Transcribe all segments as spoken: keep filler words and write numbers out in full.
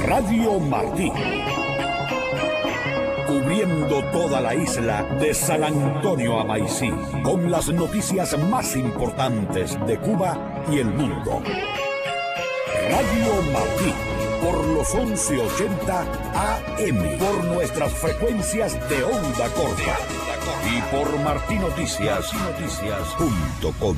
Radio Martí. Cubriendo toda la isla de San Antonio a Maicí, con las noticias más importantes de Cuba y el mundo. Radio Martí, por los once ochenta A M, por nuestras frecuencias de onda corta y por martinoticias punto com.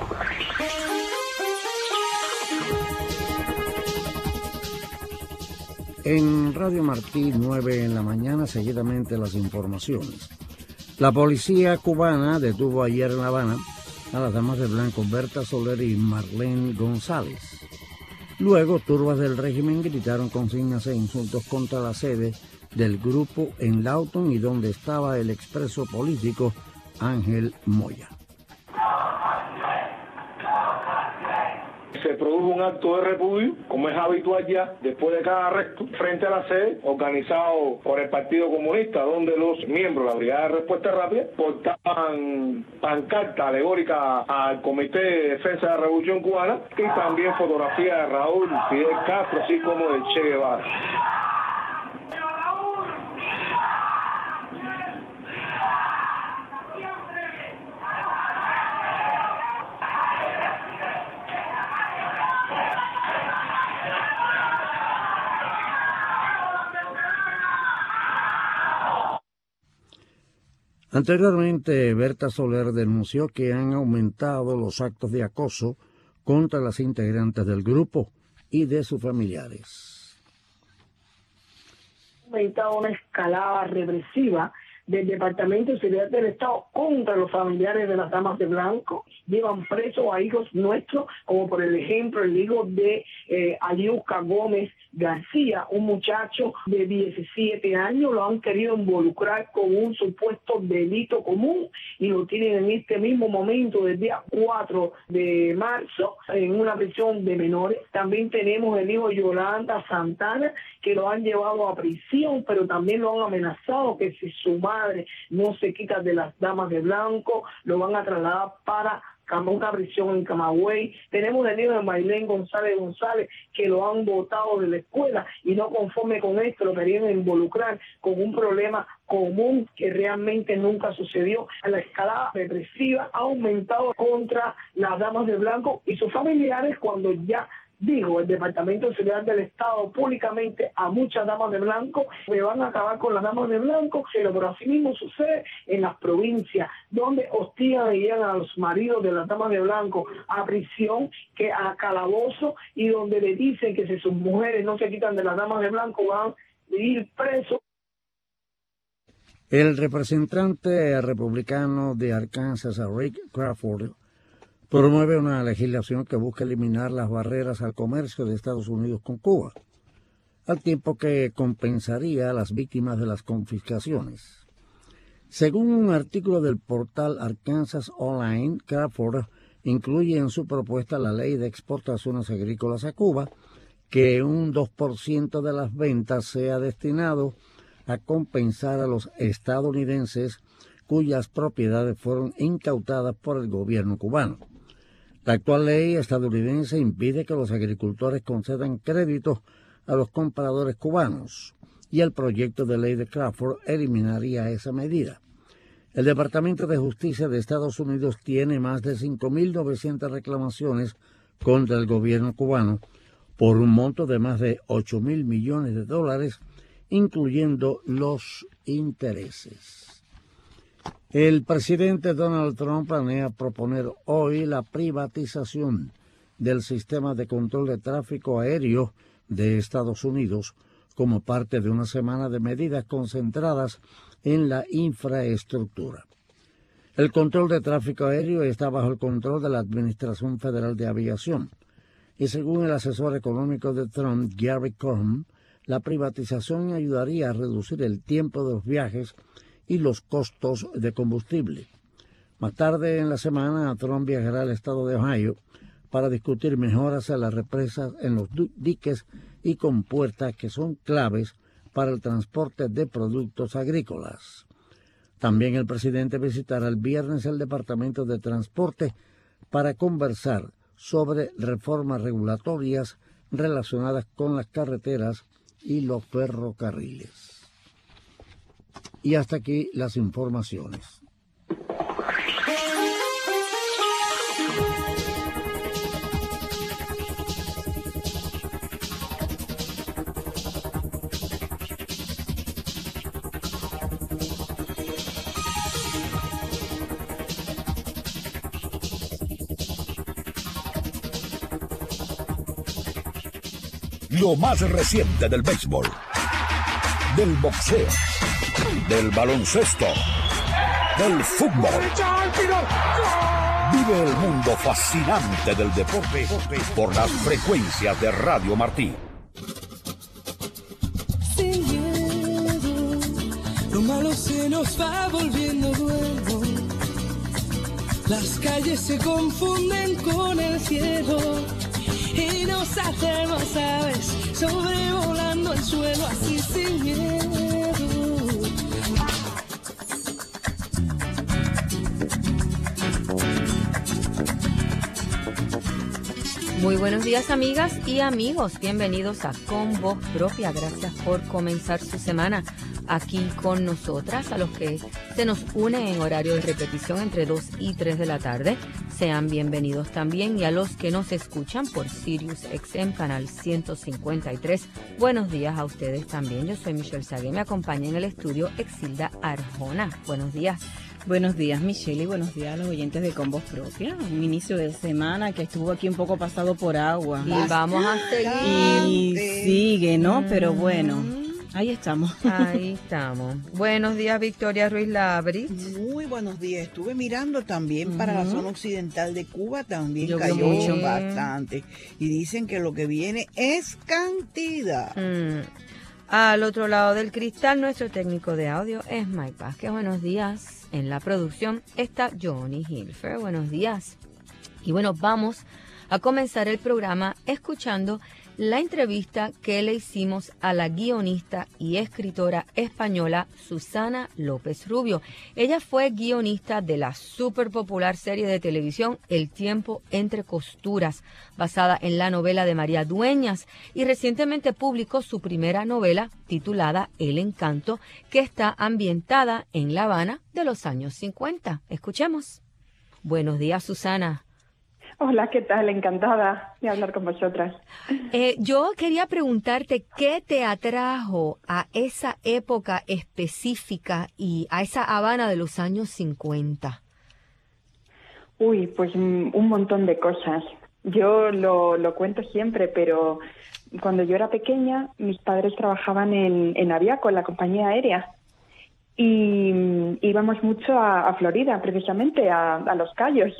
En Radio Martí, nueve en la mañana, seguidamente las informaciones. La policía cubana detuvo ayer en La Habana a las damas de blanco Berta Soler y Marlene González. Luego, turbas del régimen gritaron consignas e insultos contra la sede del grupo en Lawton y donde estaba el expreso político Ángel Moya. Se produjo un acto de repudio, como es habitual ya, después de cada arresto, frente a la sede, organizado por el Partido Comunista, donde los miembros de la Brigada de Respuesta Rápida portaban pancarta alegórica al Comité de Defensa de la Revolución Cubana y también fotografía de Raúl Fidel Castro, así como de Che Guevara. Anteriormente, Berta Soler denunció que han aumentado los actos de acoso contra las integrantes del grupo y de sus familiares. Ha aumentado una escalada represiva del Departamento de Seguridad del Estado contra los familiares de las damas de blanco. Llevan presos a hijos nuestros, como por el ejemplo el hijo de eh, Aliuska Gómez García, un muchacho de diecisiete años, lo han querido involucrar con un supuesto delito común y lo tienen en este mismo momento, del día cuatro de marzo, en una prisión de menores. También tenemos el hijo de Yolanda Santana, que lo han llevado a prisión, pero también lo han amenazado que si su madre no se quita de las damas de blanco, lo van a trasladar para una prisión en Camagüey. Tenemos el hijo de Marlene González González, que lo han botado de la escuela y no conforme con esto lo querían involucrar con un problema común que realmente nunca sucedió. La escalada represiva ha aumentado contra las damas de blanco y sus familiares cuando ya dijo el Departamento de Seguridad del Estado públicamente a muchas damas de blanco que van a acabar con las damas de blanco, pero por así mismo sucede en las provincias donde hostigan y llevan a los maridos de las damas de blanco a prisión, que a calabozo, y donde le dicen que si sus mujeres no se quitan de las damas de blanco van a ir presos. El representante republicano de Arkansas, Rick Crawford, promueve una legislación que busca eliminar las barreras al comercio de Estados Unidos con Cuba, al tiempo que compensaría a las víctimas de las confiscaciones. Según un artículo del portal Arkansas Online, Crawford incluye en su propuesta la ley de exportaciones agrícolas a Cuba, que un dos por ciento de las ventas sea destinado a compensar a los estadounidenses cuyas propiedades fueron incautadas por el gobierno cubano. La actual ley estadounidense impide que los agricultores concedan créditos a los compradores cubanos y el proyecto de ley de Crawford eliminaría esa medida. El Departamento de Justicia de Estados Unidos tiene más de cinco mil novecientas reclamaciones contra el gobierno cubano por un monto de más de ocho mil millones de dólares, incluyendo los intereses. El presidente Donald Trump planea proponer hoy la privatización del sistema de control de tráfico aéreo de Estados Unidos como parte de una semana de medidas concentradas en la infraestructura. El control de tráfico aéreo está bajo el control de la Administración Federal de Aviación y según el asesor económico de Trump, Gary Cohn, la privatización ayudaría a reducir el tiempo de los viajes y los costos de combustible. Más tarde en la semana, Trump viajará al estado de Ohio para discutir mejoras a las represas en los diques y compuertas que son claves para el transporte de productos agrícolas. También el presidente visitará el viernes el Departamento de Transporte para conversar sobre reformas regulatorias relacionadas con las carreteras y los ferrocarriles. Y hasta aquí las informaciones. Lo más reciente del béisbol, del boxeo, del baloncesto, del fútbol. Vive el mundo fascinante del deporte por las frecuencias de Radio Martí. Sin miedo, lo malo se nos va volviendo bueno. Las calles se confunden con el cielo. Y nos hacemos aves sobrevolando el suelo así sin miedo. Muy buenos días, amigas y amigos. Bienvenidos a Con Voz Propia. Gracias por comenzar su semana aquí con nosotras. A los que se nos unen en horario de repetición entre dos y tres de la tarde, sean bienvenidos también. Y a los que nos escuchan por Sirius X M Canal ciento cincuenta y tres, buenos días a ustedes también. Yo soy Michelle Sagué, me acompaña en el estudio Exilda Arjona. Buenos días. Buenos días, Michelle, y buenos días a los oyentes de Con Voz Propia. Un inicio de semana que estuvo aquí un poco pasado por agua. Y vamos a seguir. Y sigue, ¿no? Pero bueno, ahí estamos. Ahí estamos. Buenos días, Victoria Ruiz Labrit. Muy buenos días. Estuve mirando también uh-huh. para la zona occidental de Cuba, también Yo cayó mucho. bastante. Y dicen que lo que viene es cantidad. Mm. Al otro lado del cristal, nuestro técnico de audio es Mike Vázquez. Buenos días. En la producción está Johnny Hilfer. Buenos días. Y bueno, vamos a comenzar el programa escuchando la entrevista que le hicimos a la guionista y escritora española Susana López Rubio. Ella fue guionista de la súper popular serie de televisión El tiempo entre costuras, basada en la novela de María Dueñas, y recientemente publicó su primera novela titulada El Encanto, que está ambientada en La Habana de los años cincuenta. Escuchemos. Buenos días, Susana. Hola, ¿qué tal? Encantada de hablar con vosotras. Eh, yo quería preguntarte qué te atrajo a esa época específica y a esa Habana de los años cincuenta. Uy, pues un montón de cosas. Yo lo, lo cuento siempre, pero cuando yo era pequeña, mis padres trabajaban en, en Aviaco, en la compañía aérea. Y íbamos mucho a, a Florida, precisamente, a, a Los Cayos.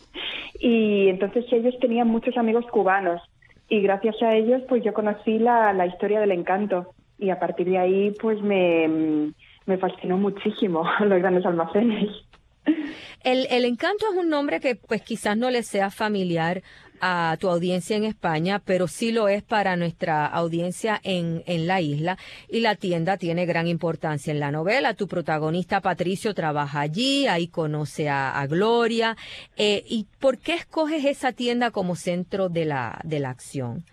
Y entonces ellos tenían muchos amigos cubanos y gracias a ellos pues yo conocí la, la historia del Encanto y a partir de ahí pues me, me fascinó muchísimo los grandes almacenes. El, el Encanto es un nombre que pues quizás no le sea familiar a tu audiencia en España, pero sí lo es para nuestra audiencia en, en la isla, y la tienda tiene gran importancia en la novela. Tu protagonista Patricio trabaja allí, ahí conoce a, a Gloria. Eh, ¿Y por qué escoges esa tienda como centro de la, de la acción?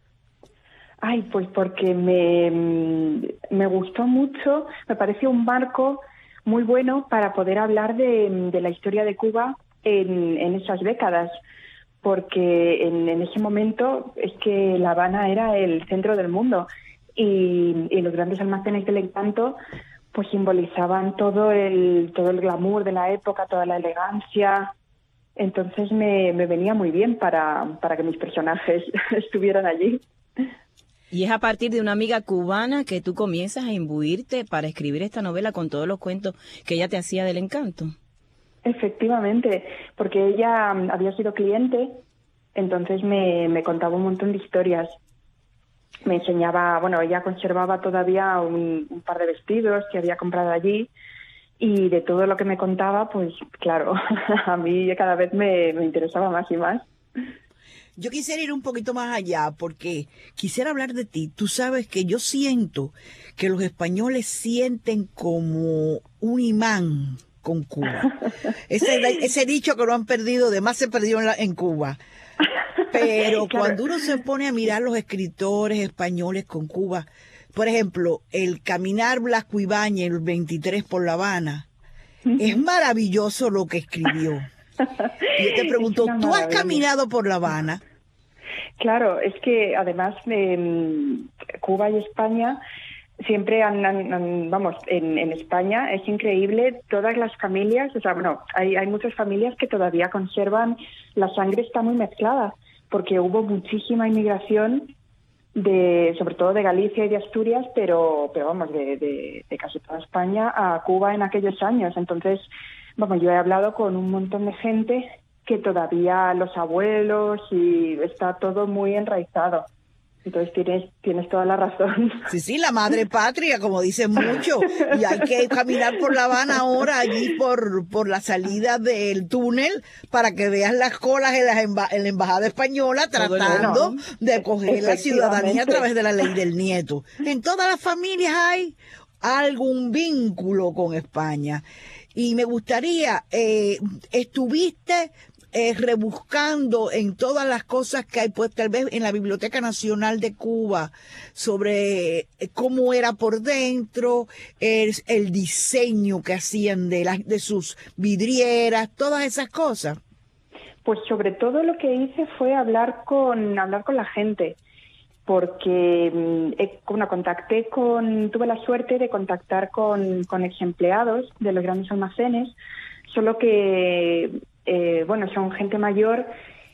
Ay, pues porque me, me gustó mucho, me pareció un marco muy bueno para poder hablar de, de la historia de Cuba en, en esas décadas, porque en, en ese momento es que La Habana era el centro del mundo y, y los grandes almacenes del Encanto pues simbolizaban todo el todo el glamour de la época, toda la elegancia. Entonces me, me venía muy bien para, para que mis personajes estuvieran allí. Y es a partir de una amiga cubana que tú comienzas a imbuirte para escribir esta novela con todos los cuentos que ella te hacía del Encanto. Efectivamente, porque ella había sido cliente, entonces me, me contaba un montón de historias. Me enseñaba, bueno, ella conservaba todavía un, un par de vestidos que había comprado allí y de todo lo que me contaba, pues claro, a mí cada vez me, me interesaba más y más. Yo quisiera ir un poquito más allá porque quisiera hablar de ti. Tú sabes que yo siento que los españoles sienten como un imán con Cuba. Ese, ese dicho que lo han perdido, además se perdió en, la, en Cuba. Pero claro, cuando uno se pone a mirar los escritores españoles con Cuba, por ejemplo, el caminar Blasco Ibáñez el veintitrés por La Habana, es maravilloso lo que escribió. Y yo te pregunto, ¿tú has caminado por La Habana? Claro, es que además eh, Cuba y España siempre han, han, han vamos, en, en España es increíble, todas las familias, o sea, bueno, hay, hay muchas familias que todavía conservan, la sangre está muy mezclada, porque hubo muchísima inmigración, de sobre todo de Galicia y de Asturias, pero, pero vamos, de, de, de casi toda España a Cuba en aquellos años. Entonces, vamos, yo he hablado con un montón de gente que todavía los abuelos y está todo muy enraizado. Entonces tienes tienes toda la razón. Sí, sí, la madre patria, como dicen mucho. Y hay que caminar por La Habana ahora, allí por, por la salida del túnel, para que veas las colas en la, emba en la embajada española tratando bueno, de coger la ciudadanía a través de la ley del nieto. En todas las familias hay algún vínculo con España. Y me gustaría, eh, estuviste... Eh, rebuscando en todas las cosas que hay, pues tal vez en la Biblioteca Nacional de Cuba, sobre cómo era por dentro, el, el diseño que hacían de, las de sus vidrieras, todas esas cosas. Pues sobre todo lo que hice fue hablar con hablar con la gente, porque eh, bueno, contacté con, tuve la suerte de contactar con, con ex empleados de los grandes almacenes, solo que Eh, bueno, son gente mayor,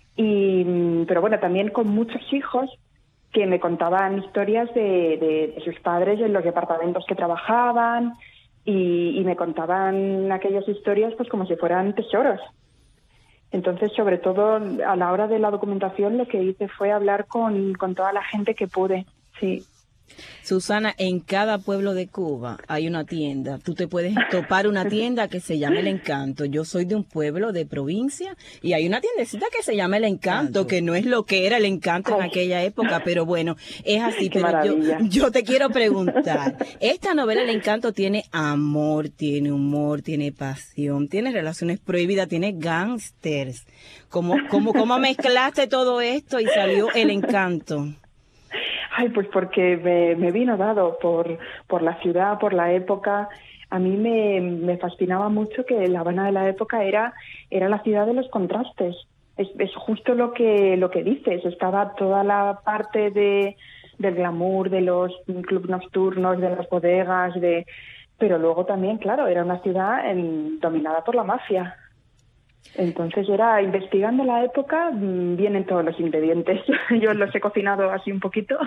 y pero bueno, también con muchos hijos que me contaban historias de, de, de sus padres en los departamentos que trabajaban, y, y me contaban aquellas historias pues como si fueran tesoros. Entonces, sobre todo a la hora de la documentación, lo que hice fue hablar con, con toda la gente que pude, sí. Susana, en cada pueblo de Cuba hay una tienda. Tú te puedes topar una tienda que se llama El Encanto. Yo soy de un pueblo de provincia y hay una tiendecita que se llama El Encanto, que no es lo que era El Encanto en aquella época, pero bueno, es así. Qué pero yo, maravilla. yo te quiero preguntar, esta novela El Encanto tiene amor, tiene humor, tiene pasión, tiene relaciones prohibidas, tiene gángsters. ¿Cómo, cómo, cómo mezclaste todo esto y salió El Encanto? Ay, pues porque me, me vino dado por, por la ciudad, por la época. A mí me, me fascinaba mucho que La Habana de la época era, era la ciudad de los contrastes. Es, es justo lo que, lo que dices. Estaba toda la parte de, del glamour, de los clubes nocturnos, de las bodegas, de, pero luego también, claro, era una ciudad en, dominada por la mafia. Entonces era, investigando la época, vienen todos los ingredientes. Yo los he cocinado así un poquito.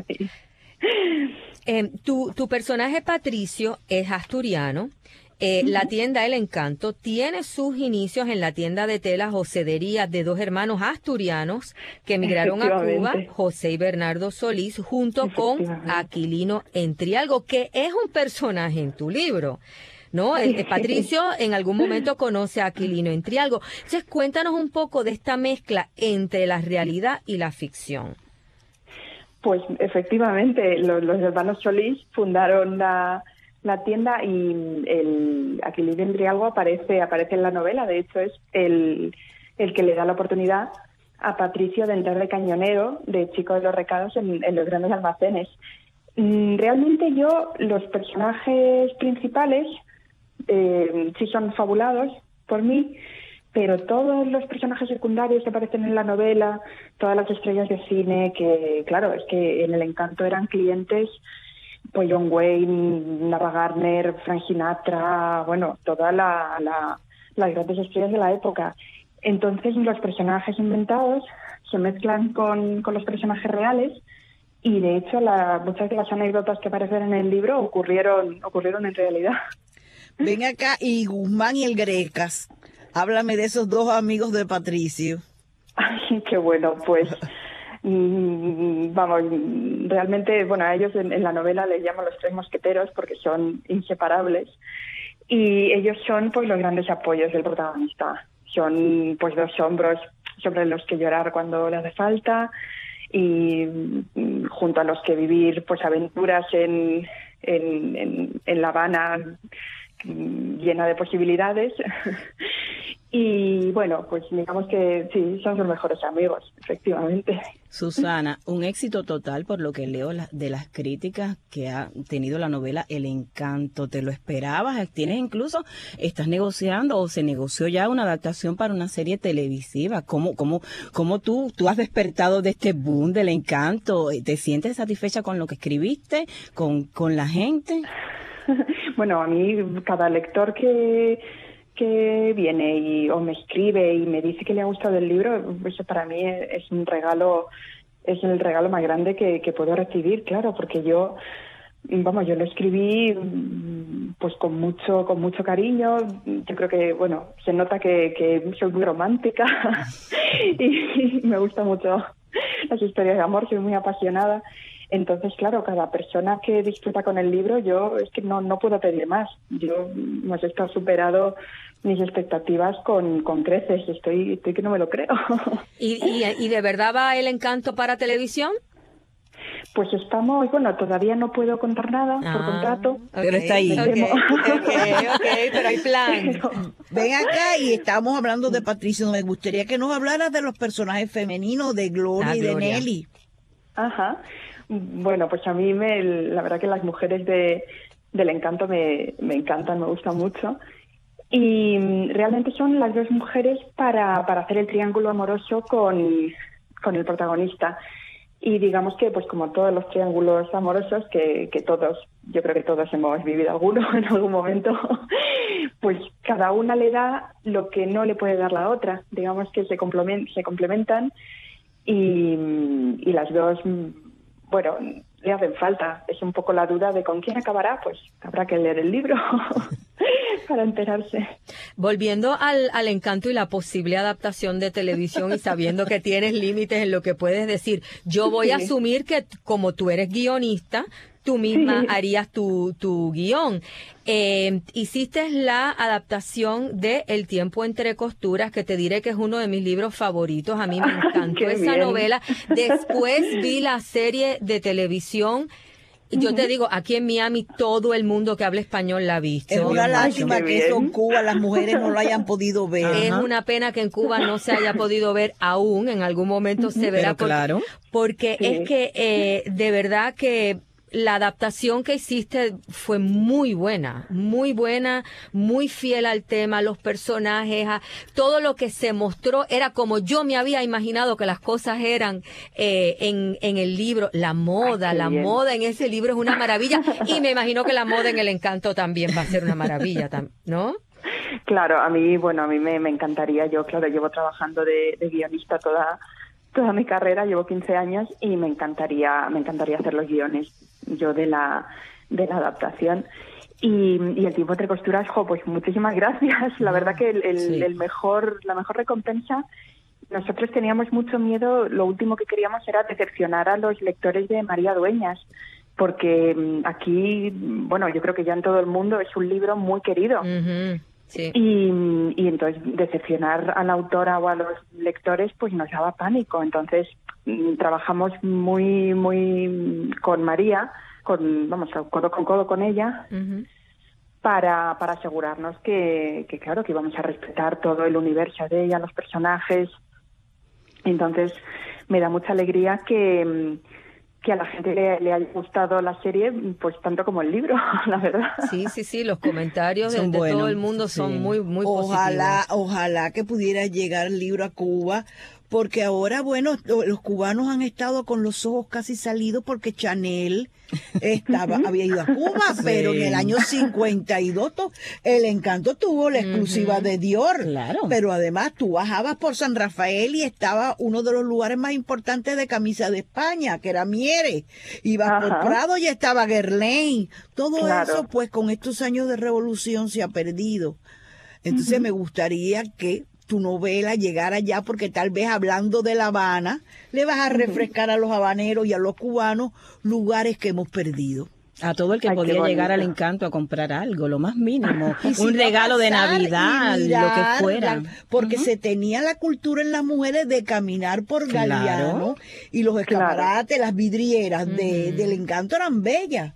eh, tu, tu personaje Patricio es asturiano. Eh, la tienda El Encanto tiene sus inicios en la tienda de telas o sederías de dos hermanos asturianos que emigraron a Cuba, José y Bernardo Solís, junto con Aquilino Entrialgo, que es un personaje en tu libro. ¿No? El, el Patricio en algún momento conoce a Aquilino Entrialgo. Entonces, cuéntanos un poco de esta mezcla entre la realidad y la ficción. Pues efectivamente, los, los hermanos Solís fundaron la, la tienda, y el Aquilino Entrialgo aparece, aparece en la novela. De hecho, es el, el que le da la oportunidad a Patricio de entrar de cañonero, de chico de los recados en, en los grandes almacenes. Realmente yo, los personajes principales Eh, sí son fabulados por mí, pero todos los personajes secundarios que aparecen en la novela, todas las estrellas de cine, que claro, es que en El Encanto eran clientes, pues John Wayne, Nava Gardner, Frank Sinatra, bueno, todas la, la, las grandes estrellas de la época. Entonces los personajes inventados se mezclan con, con los personajes reales, y de hecho la, muchas de las anécdotas que aparecen en el libro ocurrieron, ocurrieron en realidad. Ven acá, y Guzmán y el Grecas, háblame de esos dos amigos de Patricio. Ay, qué bueno, pues mmm, vamos, realmente, bueno, a ellos en, en la novela les llamo los tres mosqueteros porque son inseparables, y ellos son pues los grandes apoyos del protagonista. Son pues dos hombros sobre los que llorar cuando le hace falta, y mm, junto a los que vivir pues aventuras en, en, en, en La Habana llena de posibilidades. Y bueno, pues digamos que sí, son sus mejores amigos, efectivamente. Susana, un éxito total por lo que leo la, de las críticas que ha tenido la novela El Encanto. ¿Te lo esperabas? ¿Tienes incluso, estás negociando o se negoció ya una adaptación para una serie televisiva? ¿Cómo, cómo, cómo tú, tú has despertado de este boom del Encanto? ¿Te sientes satisfecha con lo que escribiste, con, con la gente? Bueno, a mí cada lector que... que viene y o me escribe y me dice que le ha gustado el libro, eso para mí es un regalo, es el regalo más grande que, que puedo recibir, claro, porque yo, vamos, yo lo escribí pues con mucho, con mucho cariño. Yo creo que, bueno, se nota que, que soy muy romántica y, y me gusta mucho las historias de amor, soy muy apasionada. Entonces, claro, cada persona que disfruta con el libro, yo es que no, no puedo pedir más. Yo hemos estado superado mis expectativas con, con creces. Estoy, estoy que no me lo creo. ¿Y, y, ¿Y de verdad va El Encanto para televisión? Pues estamos, bueno, todavía no puedo contar nada ah, por contrato. Okay, pero está ahí. Okay, okay, okay, pero hay plan. Pero, ven acá y estamos hablando de Patricia. Me gustaría que nos hablaras de los personajes femeninos, de Gloria ah, y de Gloria. Nelly. Ajá. Bueno, pues a mí me, la verdad que las mujeres de, del Encanto me, me encantan, me gustan mucho. Y realmente son las dos mujeres para, para hacer el triángulo amoroso con, con el protagonista. Y digamos que, pues como todos los triángulos amorosos, que, que todos, yo creo que todos hemos vivido alguno en algún momento, pues cada una le da lo que no le puede dar la otra. Digamos que se, complement, se complementan y, y las dos... bueno, le hacen falta. Es un poco la duda de con quién acabará, pues habrá que leer el libro para enterarse. Volviendo al, al Encanto y la posible adaptación de televisión y sabiendo que tienes límites en lo que puedes decir, yo voy sí. a asumir que como tú eres guionista, tú misma sí. harías tu, tu guión. Eh, hiciste la adaptación de El tiempo entre costuras, que te diré que es uno de mis libros favoritos. A mí me encantó esa bien. novela. Después vi la serie de televisión. Y yo uh-huh. te digo, aquí en Miami todo el mundo que habla español la ha visto. Es una lástima que eso en Cuba las mujeres no lo hayan podido ver. Ajá. Es una pena que en Cuba no se haya podido ver aún. En algún momento se verá. Pero claro. Porque sí. es que eh, de verdad que la adaptación que hiciste fue muy buena, muy buena, muy fiel al tema, los personajes, a, todo lo que se mostró era como yo me había imaginado que las cosas eran eh, en, en el libro. La moda, Ay, la bien. moda en ese libro es una maravilla y me imagino que la moda en El Encanto también va a ser una maravilla, ¿no? Claro, a mí, bueno, a mí me, me encantaría. Yo, claro, llevo trabajando de, de guionista toda toda mi carrera, llevo quince años y me encantaría, me encantaría hacer los guiones yo de la de la adaptación. Y, y El tiempo entre costuras, jo, pues muchísimas gracias. La verdad que el, el, sí. el mejor, la mejor recompensa, nosotros teníamos mucho miedo, lo último que queríamos era decepcionar a los lectores de María Dueñas, porque aquí, bueno, yo creo que ya en todo el mundo es un libro muy querido. Uh-huh. Sí. Y, y entonces decepcionar a la autora o a los lectores pues nos daba pánico. Entonces trabajamos muy muy con María, con vamos codo con codo con ella, uh-huh. para para asegurarnos que, que claro que íbamos a respetar todo el universo de ella, los personajes. Entonces me da mucha alegría que que a la gente le, le haya gustado la serie, pues tanto como el libro, la verdad. Sí, sí, sí, los comentarios de, de todo el mundo son sí. muy, muy ojalá, positivos. Ojalá que pudiera llegar el libro a Cuba, porque ahora, bueno, los cubanos han estado con los ojos casi salidos porque Chanel estaba había ido a Cuba, sí. pero en el año cincuenta y dos El Encanto tuvo la exclusiva uh-huh. de Dior, claro. pero además tú bajabas por San Rafael y estaba uno de los lugares más importantes de camisa de España, que era Mieres, ibas Ajá. por Prado y estaba Guerlain, todo claro. eso pues con estos años de revolución se ha perdido. Entonces uh-huh. me gustaría que tu novela llegara allá, porque tal vez hablando de La Habana le vas a refrescar uh-huh. a los habaneros y a los cubanos lugares que hemos perdido. A todo el que Ay, podía llegar al Encanto a comprar algo, lo más mínimo, un regalo de Navidad, mirar, lo que fuera. La, porque uh-huh. se tenía la cultura en las mujeres de caminar por claro. Galeano y los escaparates, claro. las vidrieras uh-huh. de, del Encanto eran bellas.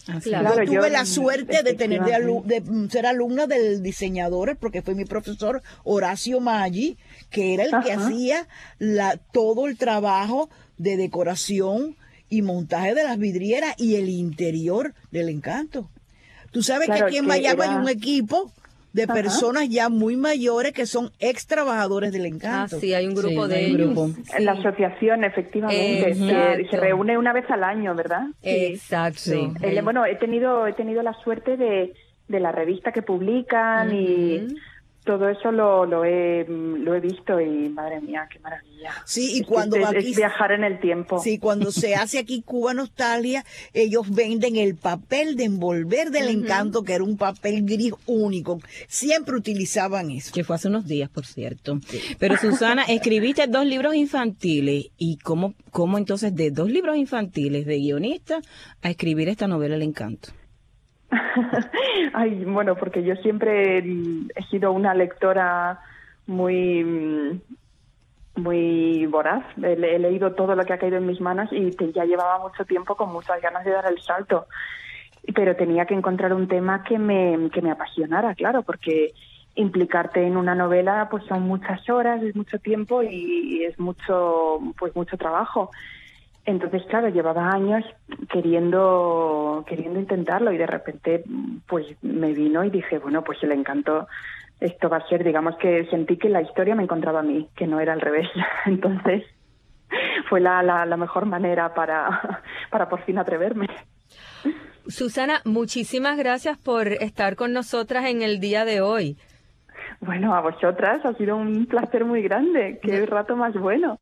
Claro, yo tuve yo, la suerte de tener de, alu de ser alumna del diseñador, porque fue mi profesor Horacio Maggi, que era el Ajá. que hacía la, todo el trabajo de decoración y montaje de las vidrieras y el interior del Encanto. Tú sabes claro, que aquí en Miami era... hay un equipo de Ajá. personas ya muy mayores que son ex trabajadores del Encanto. Ah, sí, hay un grupo sí, de ellos. Grupo. Sí. La asociación, efectivamente, se, se reúne una vez al año, ¿verdad? Exacto. Sí. Eh, bueno, he tenido he tenido la suerte de, de la revista que publican uh-huh. y todo eso lo, lo, he, lo he visto y madre mía, qué maravilla. Sí, y cuando es, aquí, es viajar en el tiempo. Sí, cuando se hace aquí Cuba Nostalgia, ellos venden el papel de envolver del uh-huh. Encanto, que era un papel gris único. Siempre utilizaban eso. Que fue hace unos días, por cierto. Sí. Pero Susana, escribiste dos libros infantiles. ¿Y cómo, cómo entonces de dos libros infantiles de guionista a escribir esta novela El Encanto? Ay, bueno, porque yo siempre he sido una lectora muy muy voraz. He, he leído todo lo que ha caído en mis manos y te, ya llevaba mucho tiempo con muchas ganas de dar el salto. Pero tenía que encontrar un tema que me, que me apasionara, claro, porque implicarte en una novela pues son muchas horas, es mucho tiempo y es mucho pues mucho trabajo. Entonces, claro, llevaba años queriendo queriendo intentarlo y de repente pues me vino y dije, bueno, pues El Encanto, esto va a ser, digamos que sentí que la historia me encontraba a mí, que no era al revés. Entonces, fue la, la, la mejor manera para, para por fin atreverme. Susana, muchísimas gracias por estar con nosotras en el día de hoy. Bueno, a vosotras ha sido un placer muy grande. Qué rato más bueno.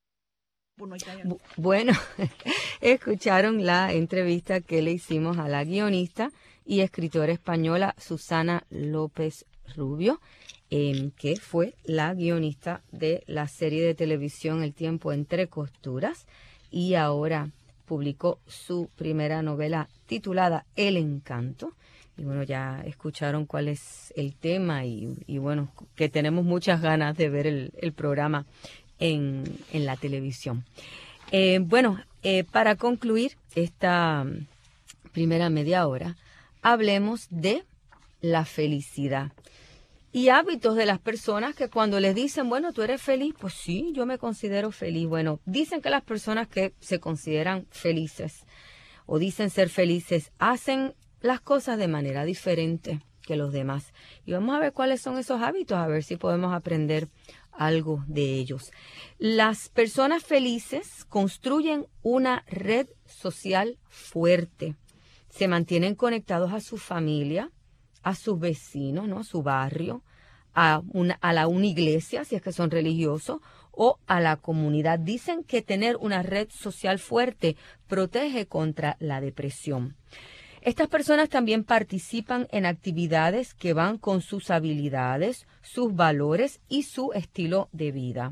Bueno, escucharon la entrevista que le hicimos a la guionista y escritora española Susana López Rubio, eh, que fue la guionista de la serie de televisión El tiempo entre costuras y ahora publicó su primera novela titulada El Encanto. Y bueno, ya escucharon cuál es el tema y, y bueno, que tenemos muchas ganas de ver el, el programa En, en la televisión. Eh, bueno, eh, para concluir esta primera media hora, hablemos de la felicidad y hábitos de las personas que cuando les dicen, bueno, tú eres feliz, pues sí, yo me considero feliz. Bueno, dicen que las personas que se consideran felices o dicen ser felices hacen las cosas de manera diferente que los demás. Y vamos a ver cuáles son esos hábitos, a ver si podemos aprender algo de ellos. Las personas felices construyen una red social fuerte. Se mantienen conectados a su familia, a sus vecinos, ¿no? A su barrio, a, una, a la una iglesia, si es que son religiosos, o a la comunidad. Dicen que tener una red social fuerte protege contra la depresión. Estas personas también participan en actividades que van con sus habilidades, sus valores y su estilo de vida.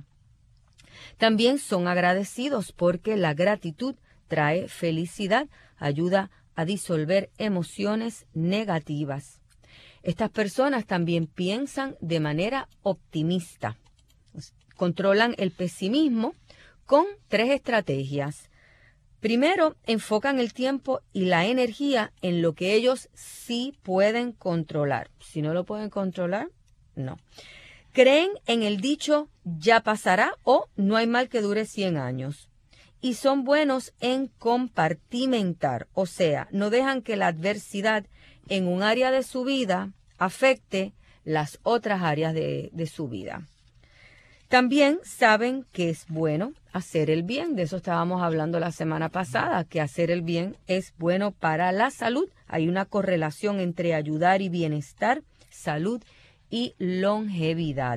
También son agradecidos porque la gratitud trae felicidad, ayuda a disolver emociones negativas. Estas personas también piensan de manera optimista. Controlan el pesimismo con tres estrategias. Primero, enfocan el tiempo y la energía en lo que ellos sí pueden controlar. Si no lo pueden controlar, no. Creen en el dicho, ya pasará o no hay mal que dure cien años. Y son buenos en compartimentar, o sea, no dejan que la adversidad en un área de su vida afecte las otras áreas de, de su vida. También saben que es bueno hacer el bien. De eso estábamos hablando la semana pasada, que hacer el bien es bueno para la salud. Hay una correlación entre ayudar y bienestar, salud y longevidad.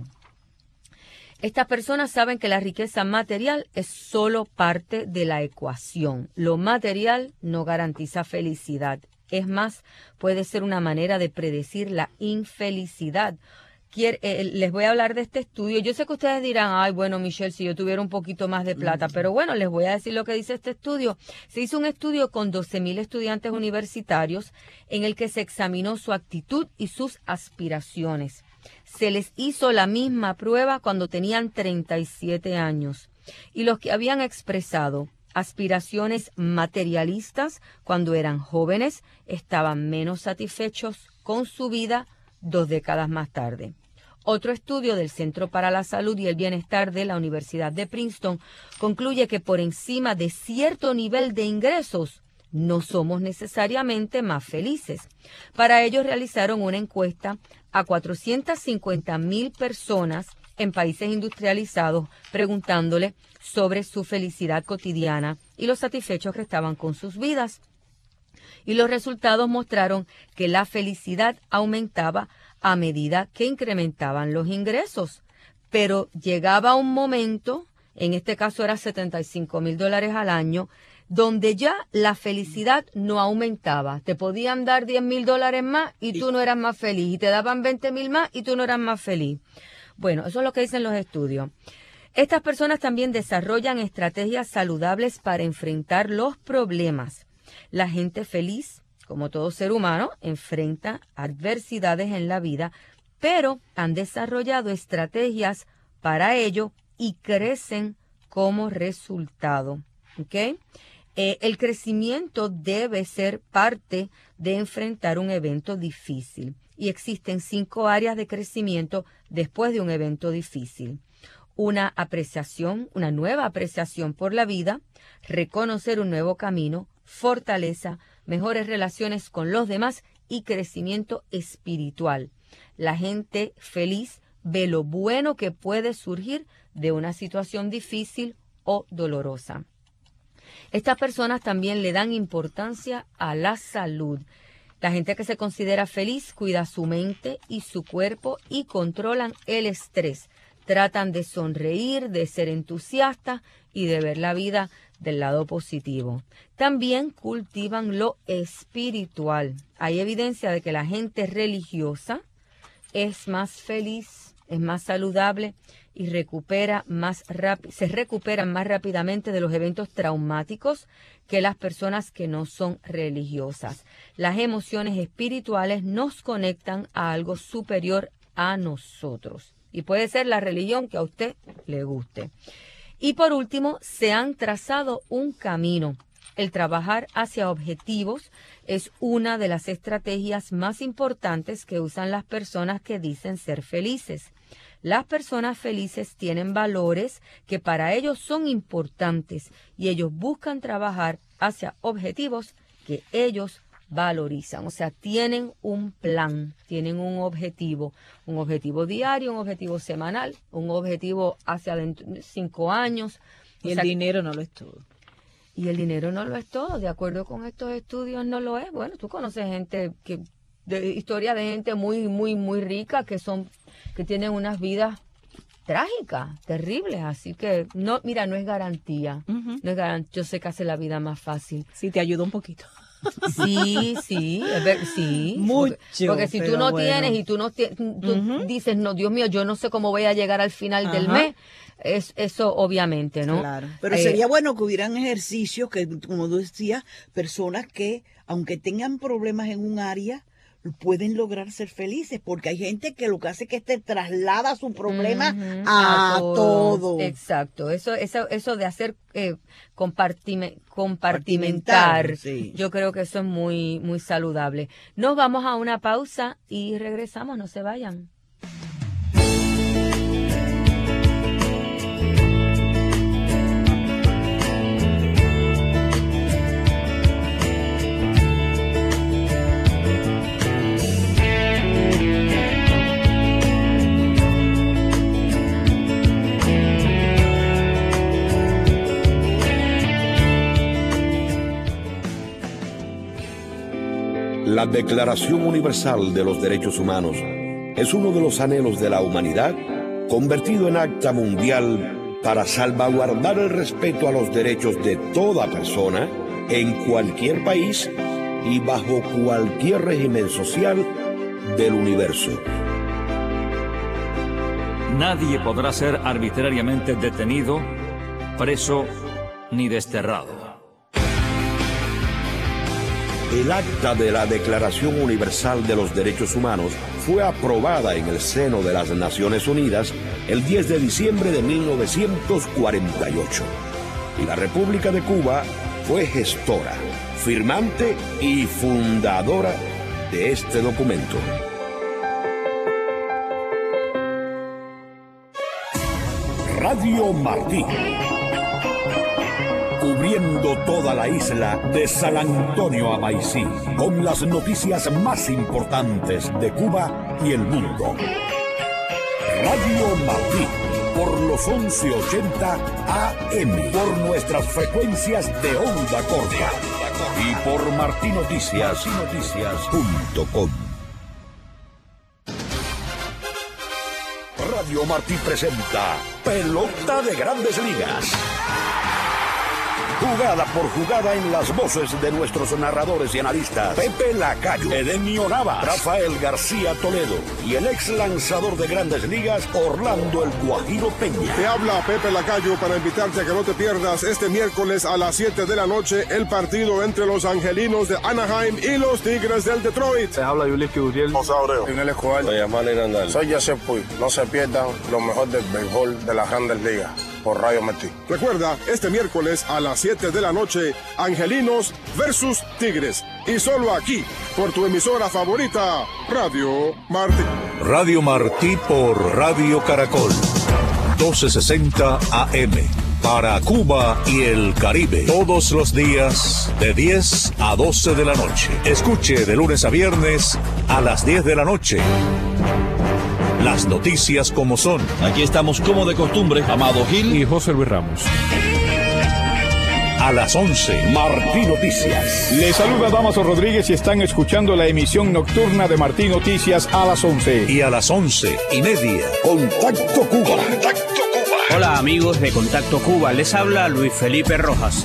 Estas personas saben que la riqueza material es solo parte de la ecuación. Lo material no garantiza felicidad. Es más, puede ser una manera de predecir la infelicidad. Quiero, eh, les voy a hablar de este estudio. Yo sé que ustedes dirán, ay, bueno, Michelle, si yo tuviera un poquito más de plata, pero bueno, les voy a decir lo que dice este estudio. Se hizo un estudio con doce mil estudiantes universitarios en el que se examinó su actitud y sus aspiraciones. Se les hizo la misma prueba cuando tenían treinta y siete años y los que habían expresado aspiraciones materialistas cuando eran jóvenes, estaban menos satisfechos con su vida dos décadas más tarde. Otro estudio del Centro para la Salud y el Bienestar de la Universidad de Princeton concluye que por encima de cierto nivel de ingresos no somos necesariamente más felices. Para ello realizaron una encuesta a cuatrocientas cincuenta mil personas en países industrializados, preguntándole sobre su felicidad cotidiana y los satisfechos que estaban con sus vidas. Y los resultados mostraron que la felicidad aumentaba a medida que incrementaban los ingresos. Pero llegaba un momento, en este caso era setenta y cinco mil dólares al año, donde ya la felicidad no aumentaba. Te podían dar diez mil dólares más y tú no eras más feliz. Y te daban veinte mil más y tú no eras más feliz. Bueno, eso es lo que dicen los estudios. Estas personas también desarrollan estrategias saludables para enfrentar los problemas. La gente feliz, como todo ser humano, enfrenta adversidades en la vida, pero han desarrollado estrategias para ello y crecen como resultado. ¿Okay? Eh, el crecimiento debe ser parte de enfrentar un evento difícil. Y existen cinco áreas de crecimiento después de un evento difícil. Una apreciación, una nueva apreciación por la vida, reconocer un nuevo camino, fortaleza, mejores relaciones con los demás y crecimiento espiritual. La gente feliz ve lo bueno que puede surgir de una situación difícil o dolorosa. Estas personas también le dan importancia a la salud. La gente que se considera feliz cuida su mente y su cuerpo y controlan el estrés. Tratan de sonreír, de ser entusiastas y de ver la vida del lado positivo. También cultivan lo espiritual. Hay evidencia de que la gente religiosa es más feliz, es más saludable y recupera más rápido, se recuperan más rápidamente de los eventos traumáticos que las personas que no son religiosas. Las emociones espirituales nos conectan a algo superior a nosotros. Y puede ser la religión que a usted le guste. Y por último, se han trazado un camino. El trabajar hacia objetivos es una de las estrategias más importantes que usan las personas que dicen ser felices. Las personas felices tienen valores que para ellos son importantes y ellos buscan trabajar hacia objetivos que ellos valorizan. O sea, tienen un plan, tienen un objetivo, un objetivo diario, un objetivo semanal, un objetivo hacia dentro de cinco años. Y el dinero no lo es todo. Y el dinero no lo es todo, de acuerdo con estos estudios no lo es. Bueno, tú conoces gente que, de historia de gente muy, muy, muy rica que son, que tienen unas vidas trágicas, terribles, así que no, mira, no es garantía, uh-huh. no es garantía. Yo sé que hace la vida más fácil. Sí, te ayuda un poquito. Sí, sí, es ver, sí. Mucho. Porque, porque si tú no bueno. tienes y tú no tú uh-huh. dices, no, Dios mío, yo no sé cómo voy a llegar al final uh-huh. del mes, es, eso obviamente, ¿no? Claro. Pero eh, sería bueno que hubieran ejercicios que, como tú decías, personas que, aunque tengan problemas en un área, pueden lograr ser felices, porque hay gente que lo que hace es que te traslada su problema uh-huh, a, a todo. todo. Exacto, eso, eso, eso de hacer eh, compartime, compartimentar, sí. Yo creo que eso es muy, muy saludable. Nos vamos a una pausa y regresamos, no se vayan. La Declaración Universal de los Derechos Humanos es uno de los anhelos de la humanidad convertido en acta mundial para salvaguardar el respeto a los derechos de toda persona en cualquier país y bajo cualquier régimen social del universo. Nadie podrá ser arbitrariamente detenido, preso ni desterrado. El acta de la Declaración Universal de los Derechos Humanos fue aprobada en el seno de las Naciones Unidas el diez de diciembre de mil novecientos cuarenta y ocho. y la República de Cuba fue gestora, firmante y fundadora de este documento. Radio Martí, cubriendo toda la isla de San Antonio a Maicí, con las noticias más importantes de Cuba y el mundo. Radio Martí, por los once ochenta A M, por nuestras frecuencias de onda corta y por martí noticias punto com. Radio Martí presenta Pelota de Grandes Ligas. Jugada por jugada en las voces de nuestros narradores y analistas Pepe Lacayo, Edenio Navas, Rafael García Toledo y el ex lanzador de Grandes Ligas Orlando El Guajiro Peña. Te habla Pepe Lacayo para invitarte a que no te pierdas este miércoles a las siete de la noche el partido entre los Angelinos de Anaheim y los Tigres del Detroit. Te habla Yuliski Uriel, José Abreu, en el Escobar, soy Amanda Irandal. Soy Joseph Puy. No se pierdan lo mejor del béisbol de las Grandes Ligas por Radio Martí. Recuerda, este miércoles a las siete de la noche, Angelinos versus Tigres. Y solo aquí, por tu emisora favorita, Radio Martí. Radio Martí por Radio Caracol, doce sesenta A M. Para Cuba y el Caribe, todos los días de diez a doce de la noche. Escuche de lunes a viernes a las diez de la noche. Las noticias como son. Aquí estamos como de costumbre, Amado Gil y José Luis Ramos. A las once, Martí Noticias. Les saluda Damaso Rodríguez y están escuchando la emisión nocturna de Martí Noticias a las once. Y a las once y media, Contacto Cuba. Contacto Cuba. Hola amigos de Contacto Cuba, les habla Luis Felipe Rojas.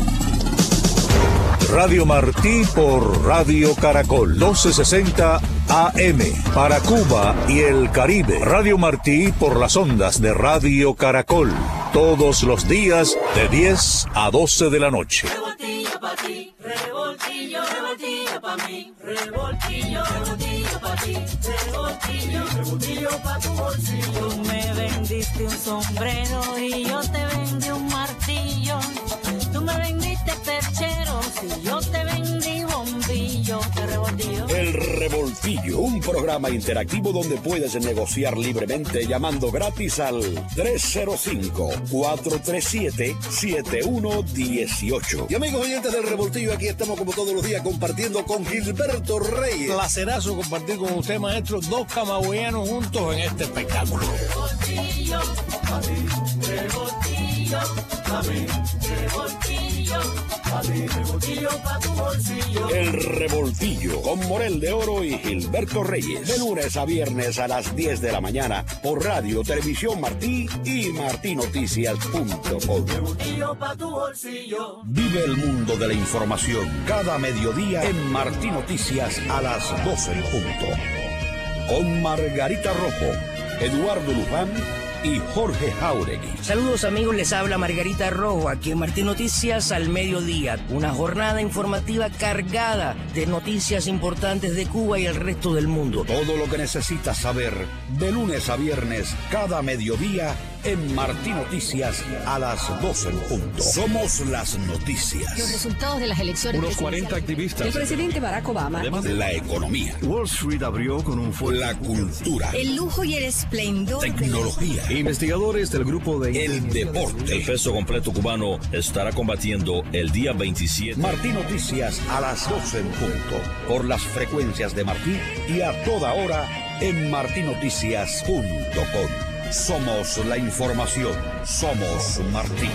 Radio Martí por Radio Caracol, doce sesenta A M. Para Cuba y el Caribe. Radio Martí por las ondas de Radio Caracol. Todos los días de diez a doce de la noche. Revoltillo pa' ti, revoltillo, revoltillo pa' mí, revoltillo, revoltillo pa' ti, revoltillo, revoltillo pa' tu bolsillo. Tú me vendiste un sombrero y yo te vendí un martillo. Tú me vendiste perchero y yo te vendí bombillo. Te revoltillo. El Revoltillo, un programa interactivo donde puedes negociar libremente llamando gratis al tres cero cinco, cuatro tres siete, siete uno uno ocho. Y amigos oyentes del Revoltillo, aquí estamos como todos los días compartiendo con Gilberto Reyes. Placerazo compartir con usted, maestro, dos camagüeyanos juntos en este espectáculo. Revoltillo, pa' mí, revoltillo, pa' mí, revoltillo, pa' mí, revoltillo pa' tu bolsillo. El Revoltillo con Morel de Oro y Gilberto Reyes. De lunes a viernes a las diez de la mañana por Radio Televisión Martí y martí noticias punto com. Revoltillo pa' tu bolsillo. Vive el mundo de la información cada mediodía en Martí Noticias a las doce en punto. Con Margarita Rojo, Eduardo Luján y Jorge Jauregui. Saludos amigos, les habla Margarita Rojo, aquí en Martí Noticias al mediodía. Una jornada informativa cargada de noticias importantes de Cuba y el resto del mundo. Todo lo que necesitas saber de lunes a viernes cada mediodía en Martí Noticias a las doce en punto. Somos las noticias. Los resultados de las elecciones. Unos cuarenta activistas. El presidente Barack Obama. Además, la economía. Wall Street abrió con un fuerte. La cultura. El lujo y el esplendor. Tecnología. De... Investigadores del grupo de... El deporte. El peso completo cubano estará combatiendo el día veintisiete. Martí Noticias a las doce en punto. Por las frecuencias de Martí y a toda hora en martí noticias punto com. Somos la información. Somos Martí.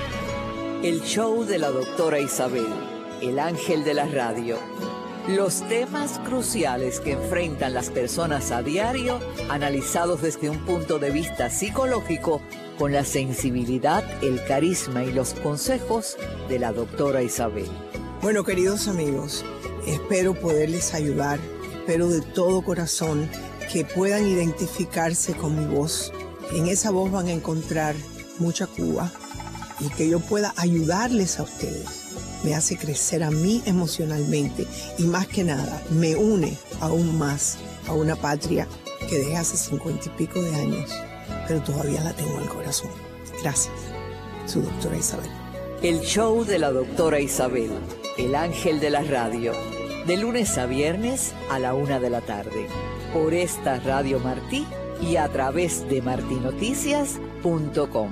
El show de la doctora Isabel, el ángel de la radio. Los temas cruciales que enfrentan las personas a diario, analizados desde un punto de vista psicológico, con la sensibilidad, el carisma y los consejos de la doctora Isabel. Bueno, queridos amigos, espero poderles ayudar. Espero de todo corazón que puedan identificarse con mi voz. En esa voz van a encontrar mucha Cuba y que yo pueda ayudarles a ustedes. Me hace crecer a mí emocionalmente y más que nada me une aún más a una patria que dejé hace cincuenta y pico de años, pero todavía la tengo en el corazón. Gracias, su doctora Isabel. El show de la doctora Isabel, el ángel de la radio, de lunes a viernes a la una de la tarde, por esta Radio Martí y a través de martinoticias punto com.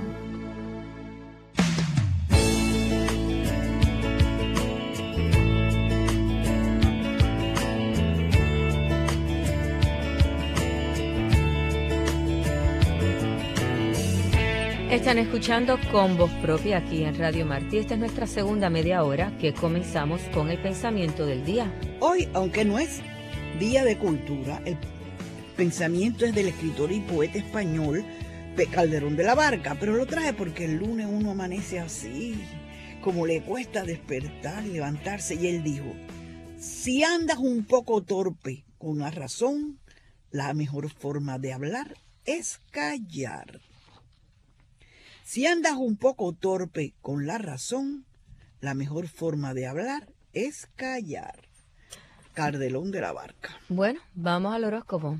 Están escuchando Con Voz Propia aquí en Radio Martí. Esta es nuestra segunda media hora que comenzamos con el pensamiento del día. Hoy, aunque no es Día de Cultura, el pensamiento es del escritor y poeta español P. Calderón de la Barca, pero lo traje porque el lunes uno amanece así, como le cuesta despertar y levantarse, y él dijo: si andas un poco torpe con la razón, la mejor forma de hablar es callar. Si andas un poco torpe con la razón, la mejor forma de hablar es callar. Calderón de la Barca. Bueno, vamos al horóscopo.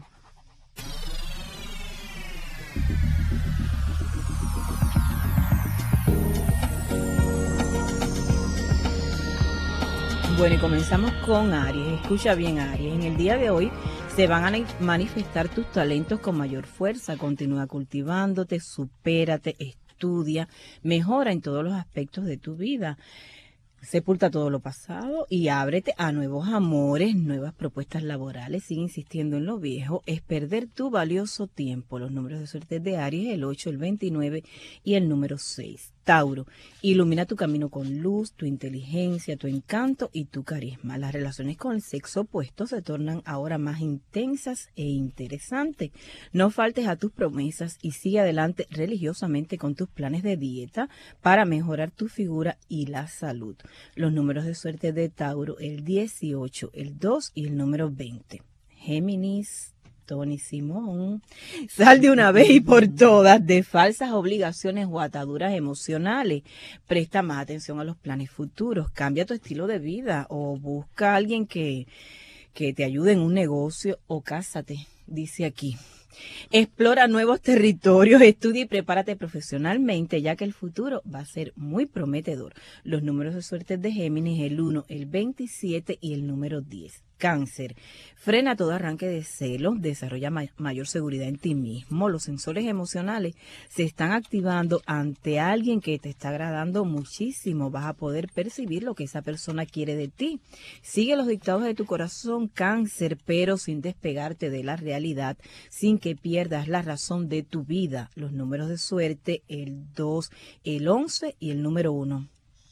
Bueno, y comenzamos con Aries. Escucha bien, Aries. En el día de hoy se van a manifestar tus talentos con mayor fuerza. Continúa cultivándote, supérate, estudia, mejora en todos los aspectos de tu vida. Sepulta todo lo pasado y ábrete a nuevos amores, nuevas propuestas laborales. Sigue insistiendo en lo viejo, es perder tu valioso tiempo. Los números de suerte de Aries, el ocho, el veintinueve y el número seis. Tauro, ilumina tu camino con luz, tu inteligencia, tu encanto y tu carisma. Las relaciones con el sexo opuesto se tornan ahora más intensas e interesantes. No faltes a tus promesas y sigue adelante religiosamente con tus planes de dieta para mejorar tu figura y la salud. Los números de suerte de Tauro, el dieciocho, el dos y el número veinte. Géminis, Tony Simón, sal de una vez y por todas de falsas obligaciones o ataduras emocionales. Presta más atención a los planes futuros, cambia tu estilo de vida o busca a alguien que, que te ayude en un negocio o cásate, dice aquí. Explora nuevos territorios, estudia y prepárate profesionalmente, ya que el futuro va a ser muy prometedor. Los números de suerte de Géminis, el uno, el veintisiete y el número diez. Cáncer, frena todo arranque de celos, desarrolla ma- mayor seguridad en ti mismo. Los sensores emocionales se están activando ante alguien que te está agradando muchísimo. Vas a poder percibir lo que esa persona quiere de ti. Sigue los dictados de tu corazón, Cáncer, pero sin despegarte de la realidad, sin que pierdas la razón de tu vida. Los números de suerte, el dos, el once y el número uno.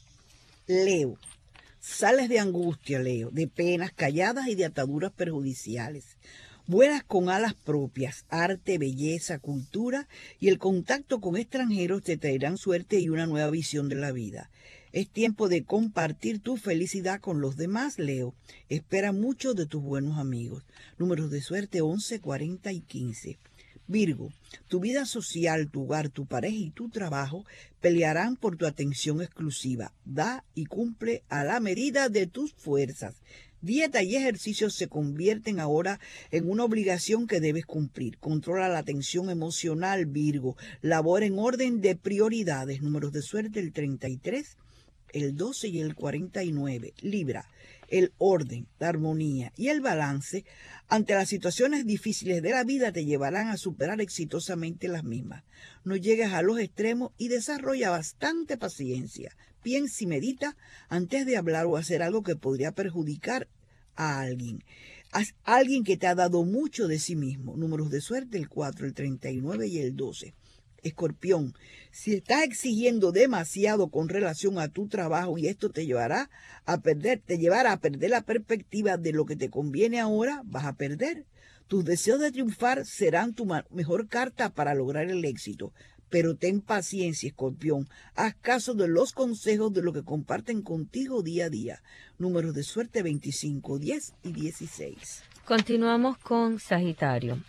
Leo. Sales de angustia, Leo, de penas calladas y de ataduras perjudiciales. Vuelas con alas propias, arte, belleza, cultura y el contacto con extranjeros te traerán suerte y una nueva visión de la vida. Es tiempo de compartir tu felicidad con los demás, Leo. Espera mucho de tus buenos amigos. Números de suerte once, cuarenta y quince. Virgo, tu vida social, tu hogar, tu pareja y tu trabajo pelearán por tu atención exclusiva. Da y cumple a la medida de tus fuerzas. Dieta y ejercicio se convierten ahora en una obligación que debes cumplir. Controla la tensión emocional, Virgo. Labora en orden de prioridades. Números de suerte el treinta y tres, el doce y el cuarenta y nueve. Libra, el orden, la armonía y el balance ante las situaciones difíciles de la vida te llevarán a superar exitosamente las mismas. No llegues a los extremos y desarrolla bastante paciencia. Piensa y medita antes de hablar o hacer algo que podría perjudicar a alguien. Haz alguien que te ha dado mucho de sí mismo. Números de suerte el cuatro, el treinta y nueve y el doce. Escorpión, si estás exigiendo demasiado con relación a tu trabajo y esto te llevará a perder, te llevará a perder la perspectiva de lo que te conviene ahora, vas a perder. Tus deseos de triunfar serán tu mejor carta para lograr el éxito. Pero ten paciencia, Escorpión. Haz caso de los consejos de lo que comparten contigo día a día. Números de suerte veinticinco, diez y dieciséis. Continuamos con Sagitario.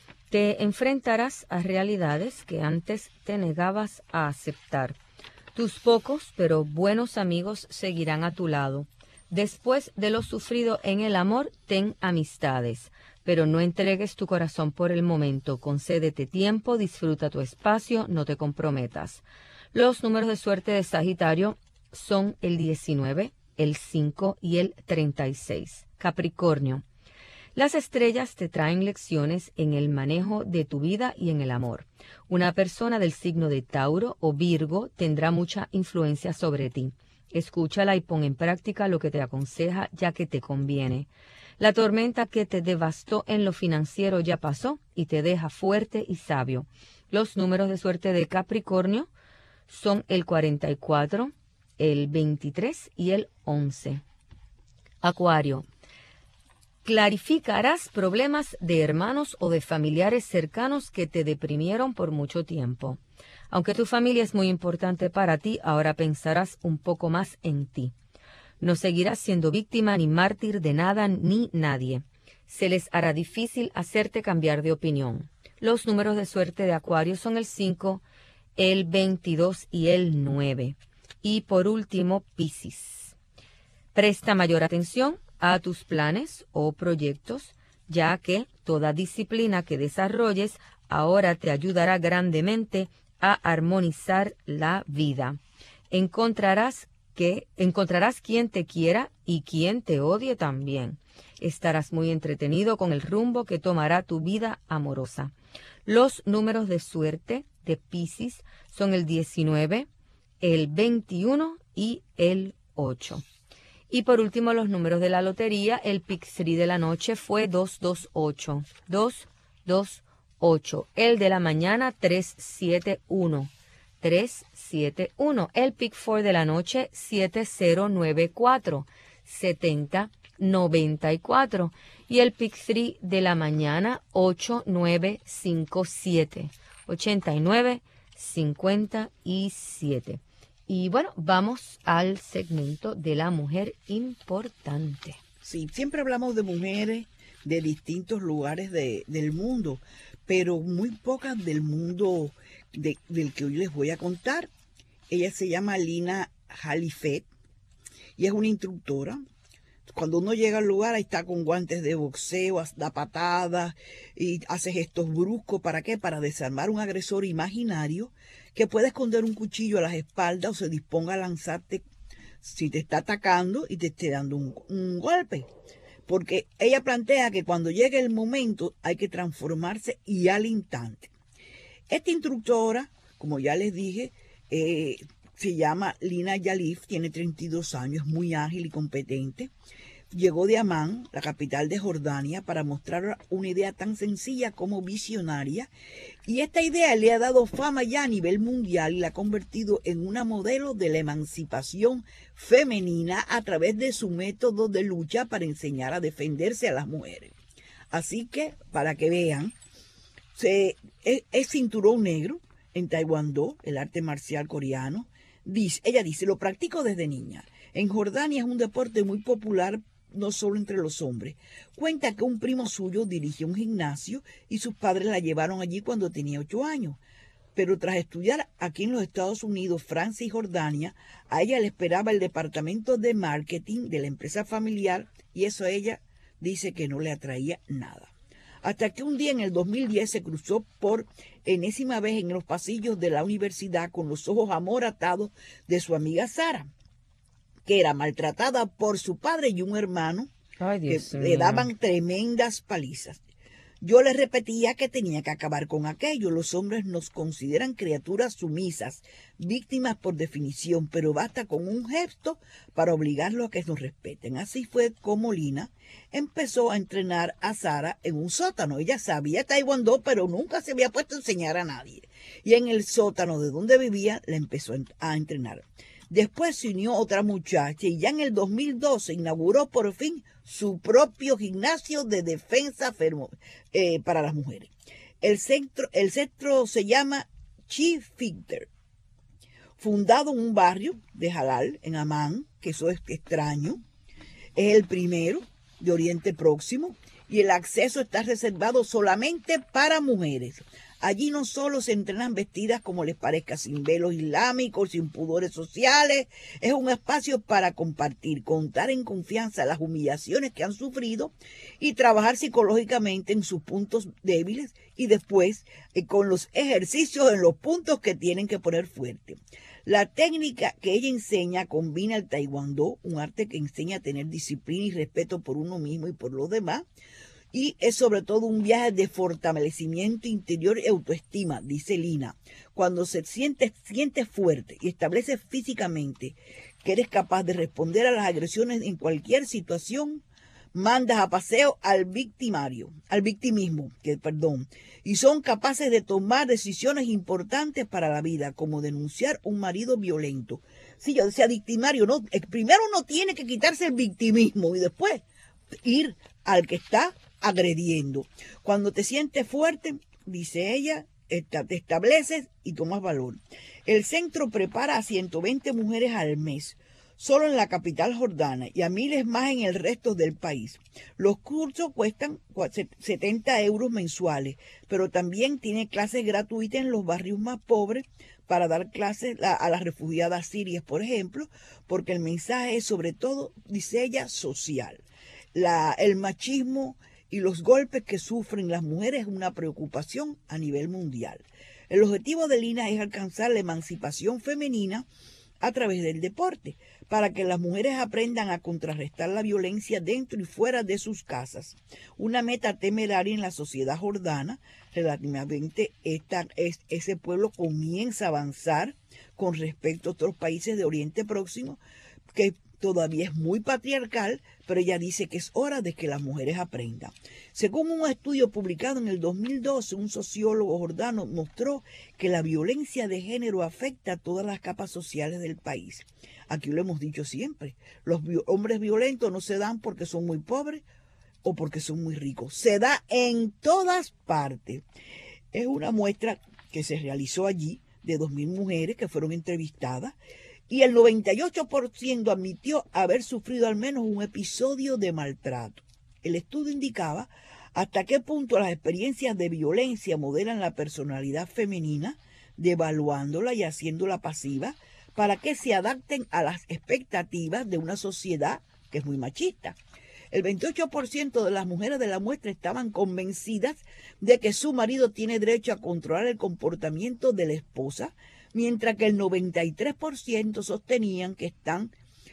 Te enfrentarás a realidades que antes te negabas a aceptar. Tus pocos pero buenos amigos seguirán a tu lado. Después de lo sufrido en el amor, ten amistades. Pero no entregues tu corazón por el momento. Concédete tiempo, disfruta tu espacio, no te comprometas. Los números de suerte de Sagitario son el diecinueve, el cinco y el treinta y seis. Capricornio. Las estrellas te traen lecciones en el manejo de tu vida y en el amor. Una persona del signo de Tauro o Virgo tendrá mucha influencia sobre ti. Escúchala y pon en práctica lo que te aconseja, ya que te conviene. La tormenta que te devastó en lo financiero ya pasó y te deja fuerte y sabio. Los números de suerte de Capricornio son el cuarenta y cuatro, el veintitrés y el once. Acuario. Clarificarás problemas de hermanos o de familiares cercanos que te deprimieron por mucho tiempo. Aunque tu familia es muy importante para ti, ahora pensarás un poco más en ti. No seguirás siendo víctima ni mártir de nada ni nadie. Se les hará difícil hacerte cambiar de opinión. Los números de suerte de Acuario son el cinco, el veintidós y el nueve. Y por último, Piscis. Presta mayor atención a tus planes o proyectos, ya que toda disciplina que desarrolles ahora te ayudará grandemente a armonizar la vida. Encontrarás que encontrarás quien te quiera y quien te odie también. Estarás muy entretenido con el rumbo que tomará tu vida amorosa. Los números de suerte de Piscis son el diecinueve, el veintiuno y el ocho. Y por último, los números de la lotería, el Pick tres de la noche fue doscientos veintiocho. doscientos veintiocho. El de la mañana, trescientos setenta y uno. trescientos setenta y uno. El Pick cuatro de la noche, setenta noventa y cuatro. setenta noventa y cuatro. Y el Pick tres de la mañana, ochenta y nueve cincuenta y siete. ochenta y nueve cincuenta y siete. Y bueno, vamos al segmento de la mujer importante. Sí, siempre hablamos de mujeres de distintos lugares de, del mundo, pero muy pocas del mundo de, del que hoy les voy a contar. Ella se llama Lina Khalifeh y es una instructora. Cuando uno llega al lugar, ahí está con guantes de boxeo, da patadas y hace gestos bruscos. ¿Para qué? Para desarmar un agresor imaginario que puede esconder un cuchillo a las espaldas o se disponga a lanzarte si te está atacando y te esté dando un, un golpe. Porque ella plantea que cuando llegue el momento hay que transformarse y al instante. Esta instructora, como ya les dije, eh, se llama Lina Khalifeh, tiene treinta y dos años, es muy ágil y competente. Llegó de Amán, la capital de Jordania, para mostrar una idea tan sencilla como visionaria. Y esta idea le ha dado fama ya a nivel mundial y la ha convertido en una modelo de la emancipación femenina a través de su método de lucha para enseñar a defenderse a las mujeres. Así que, para que vean, se, es, es cinturón negro en taekwondo, el arte marcial coreano. Dice, ella dice, lo practico desde niña. En Jordania es un deporte muy popular, no solo entre los hombres. Cuenta que un primo suyo dirigía un gimnasio y sus padres la llevaron allí cuando tenía ocho años. Pero tras estudiar aquí en los Estados Unidos, Francia y Jordania, a ella le esperaba el departamento de marketing de la empresa familiar y eso a ella dice que no le atraía nada. Hasta que un día en el dos mil diez se cruzó por enésima vez en los pasillos de la universidad con los ojos amoratados de su amiga Sara, que era maltratada por su padre y un hermano. Ay, Dios que mío. Le daban tremendas palizas. Yo le repetía que tenía que acabar con aquello. Los hombres nos consideran criaturas sumisas, víctimas por definición, pero basta con un gesto para obligarlos a que nos respeten. Así fue como Lina empezó a entrenar a Sara en un sótano. Ella sabía taekwondo, pero nunca se había puesto a enseñar a nadie. Y en el sótano de donde vivía, la empezó a entrenar. Después se unió otra muchacha y ya en el dos mil doce inauguró por fin su propio gimnasio de defensa fermo, eh, para las mujeres. El centro, el centro se llama Chi Fighter, fundado en un barrio de Halal, en Amán, que eso es extraño. Es el primero de Oriente Próximo y el acceso está reservado solamente para mujeres. Allí no solo se entrenan vestidas como les parezca, sin velos islámicos, sin pudores sociales. Es un espacio para compartir, contar en confianza las humillaciones que han sufrido y trabajar psicológicamente en sus puntos débiles y después eh, con los ejercicios en los puntos que tienen que poner fuerte. La técnica que ella enseña combina el taekwondo, un arte que enseña a tener disciplina y respeto por uno mismo y por los demás, y es sobre todo un viaje de fortalecimiento interior y autoestima, dice Lina. Cuando se siente, siente fuerte y estableces físicamente que eres capaz de responder a las agresiones en cualquier situación, mandas a paseo al victimario, al victimismo, que perdón, y son capaces de tomar decisiones importantes para la vida, como denunciar un marido violento. Sí, yo decía victimario, no, primero uno tiene que quitarse el victimismo y después ir al que está agrediendo. Cuando te sientes fuerte, dice ella, te estableces y tomas valor. El centro prepara a ciento veinte mujeres al mes, solo en la capital jordana, y a miles más en el resto del país. Los cursos cuestan setenta euros mensuales, pero también tiene clases gratuitas en los barrios más pobres para dar clases a, a las refugiadas sirias, por ejemplo, porque el mensaje es sobre todo, dice ella, social. La, el machismo y los golpes que sufren las mujeres es una preocupación a nivel mundial. El objetivo de Lina es alcanzar la emancipación femenina a través del deporte, para que las mujeres aprendan a contrarrestar la violencia dentro y fuera de sus casas. Una meta temeraria en la sociedad jordana. Relativamente esta, es, ese pueblo comienza a avanzar con respecto a otros países de Oriente Próximo, que todavía es muy patriarcal, pero ella dice que es hora de que las mujeres aprendan. Según un estudio publicado en el dos mil doce, un sociólogo jordano mostró que la violencia de género afecta a todas las capas sociales del país. Aquí lo hemos dicho siempre, los hombres violentos no se dan porque son muy pobres o porque son muy ricos. Se da en todas partes. Es una muestra que se realizó allí de dos mil mujeres que fueron entrevistadas, y el noventa y ocho por ciento admitió haber sufrido al menos un episodio de maltrato. El estudio indicaba hasta qué punto las experiencias de violencia modelan la personalidad femenina, devaluándola y haciéndola pasiva, para que se adapten a las expectativas de una sociedad que es muy machista. El veintiocho por ciento de las mujeres de la muestra estaban convencidas de que su marido tiene derecho a controlar el comportamiento de la esposa, mientras que el noventa y tres por ciento sostenían que están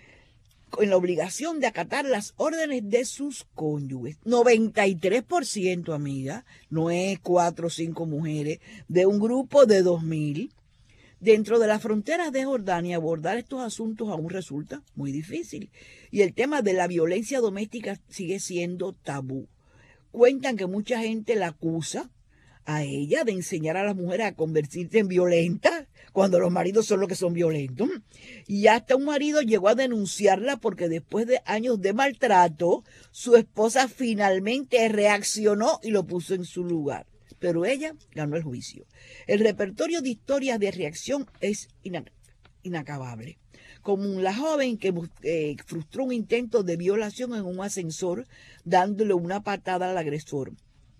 en la obligación de acatar las órdenes de sus cónyuges. noventa y tres por ciento, amiga, no es cuatro o cinco mujeres, de un grupo de dos mil. Dentro de las fronteras de Jordania, abordar estos asuntos aún resulta muy difícil. Y el tema de la violencia doméstica sigue siendo tabú. Cuentan que mucha gente la acusa a ella de enseñar a las mujeres a convertirse en violentas cuando los maridos son los que son violentos. Y hasta un marido llegó a denunciarla porque después de años de maltrato, su esposa finalmente reaccionó y lo puso en su lugar. Pero ella ganó el juicio. El repertorio de historias de reacción es inacabable. Como la joven que eh, frustró un intento de violación en un ascensor dándole una patada al agresor.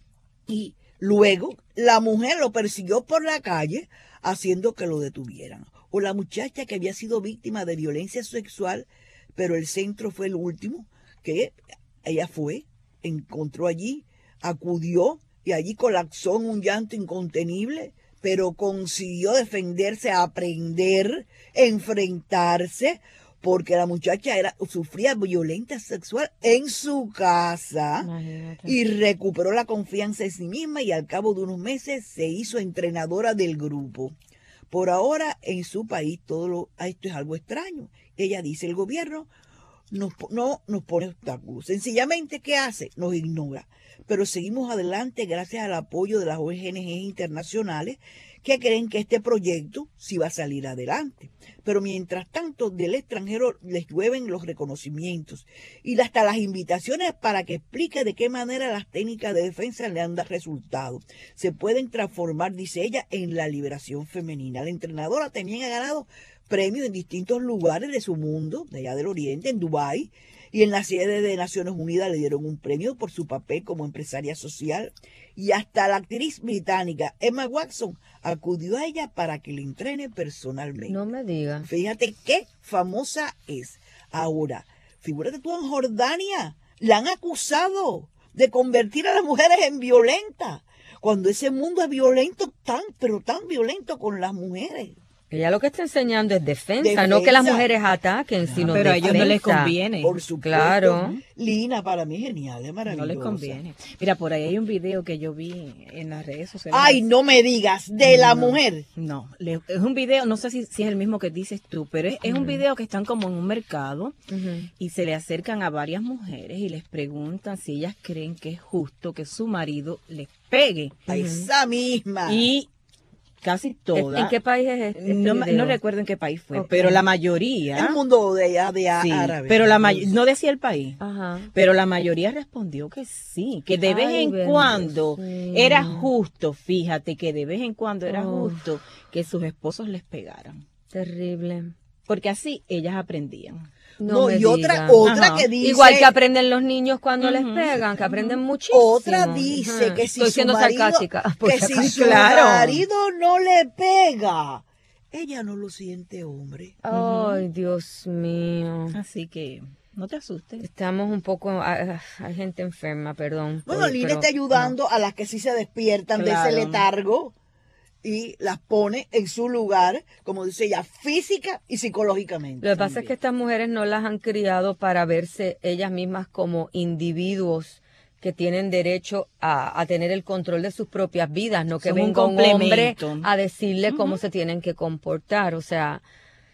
Y luego la mujer lo persiguió por la calle haciendo que lo detuvieran. O la muchacha que había sido víctima de violencia sexual, pero el centro fue el último que ella fue, encontró allí, acudió, y allí colapsó en un llanto incontenible, pero consiguió defenderse, aprender, enfrentarse, porque la muchacha era, sufría violencia sexual en su casa. Imagínate. Y recuperó la confianza en sí misma y al cabo de unos meses se hizo entrenadora del grupo. Por ahora en su país todo lo, esto es algo extraño. Ella dice, el gobierno nos, no nos pone obstáculos. Sencillamente, ¿qué hace? Nos ignora. Pero seguimos adelante gracias al apoyo de las O N G internacionales que creen que este proyecto sí va a salir adelante. Pero mientras tanto, del extranjero les llueven los reconocimientos y hasta las invitaciones para que explique de qué manera las técnicas de defensa le han dado resultados. Se pueden transformar, dice ella, en la liberación femenina. La entrenadora también ha ganado premios en distintos lugares de su mundo, de allá del Oriente, en Dubái, Y en la sede de Naciones Unidas le dieron un premio por su papel como empresaria social. Y hasta la actriz británica Emma Watson acudió a ella para que le entrene personalmente. No me digas. Fíjate qué famosa es. Ahora, figúrate tú en Jordania. La han acusado de convertir a las mujeres en violentas. Cuando ese mundo es violento, tan, pero tan violento con las mujeres. Ella lo que está enseñando es defensa, Defensa. no que las mujeres ataquen, sino Pero a defensa. ellos no les conviene. Por supuesto. Claro. Lina, para mí genial, es No maravilloso. les conviene. Mira, por ahí hay un video que yo vi en las redes sociales. Ay, no me digas, de la No, mujer. No, le- es un video, no sé si, si es el mismo que dices tú, pero es, es un Ujú. video que están como en un mercado Ujú. y se le acercan a varias mujeres y les preguntan si ellas creen que es justo que su marido les pegue. A esa misma. Y casi todas. ¿En qué país es este no, me- video? no recuerdo en qué país fue, Ok. pero la mayoría. El mundo de allá, de Sí, árabe. pero la may- no decía el país. Ajá. Pero la mayoría respondió que sí, que de vez Ay, en bendito cuando sea. era justo, fíjate, que de vez en cuando era Oh. justo que sus esposos les pegaran. Terrible. Porque así ellas aprendían. No, me y otra, diga. otra Ajá. que dice. Igual que aprenden los niños cuando les Ujú, pegan, que aprenden muchísimo. Otra dice Ajá. que si Estoy su siendo marido, sarcástica. por que si si acaso. su Claro. marido no le pega, ella no lo siente hombre. Ay, Dios mío. Así que no te asustes. Estamos un poco... ah, Hay gente enferma, perdón. Bueno, por- Lina pero está ayudando a las que sí se despiertan Claro. de ese letargo y las pone en su lugar, como dice ella, física y psicológicamente. Lo que pasa es que estas mujeres no las han criado para verse ellas mismas como individuos que tienen derecho a, a tener el control de sus propias vidas, no que Son un venga un hombre complemento. a decirle cómo Ujú. se tienen que comportar. O sea,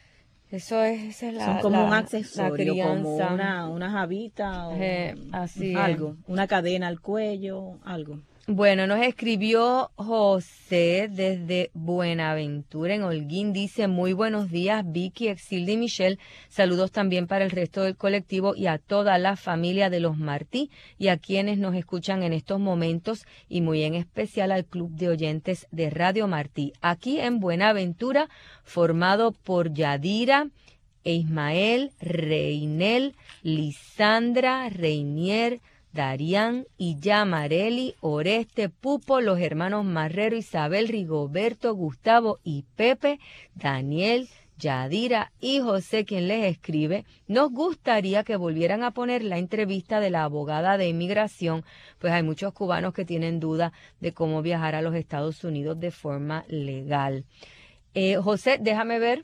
eso es, esa es la, Son como la- un la accesorio, como crianza. una, una jabita o Eh, así es. algo, una cadena al cuello, algo. Bueno, nos escribió José desde Buenaventura, en Holguín. Dice, muy buenos días, Vicky, Exilde y Michelle. Saludos también para el resto del colectivo y a toda la familia de los Martí y a quienes nos escuchan en estos momentos y muy en especial al Club de Oyentes de Radio Martí. Aquí en Buenaventura, formado por Yadira, e Ismael, Reinel, Lisandra, Reinier, Darían y Yamareli, Oreste, Pupo, los hermanos Marrero, Isabel, Rigoberto, Gustavo y Pepe, Daniel, Yadira y José, quien les escribe. Nos gustaría que volvieran a poner la entrevista de la abogada de inmigración, pues hay muchos cubanos que tienen duda de cómo viajar a los Estados Unidos de forma legal. Eh, José, déjame ver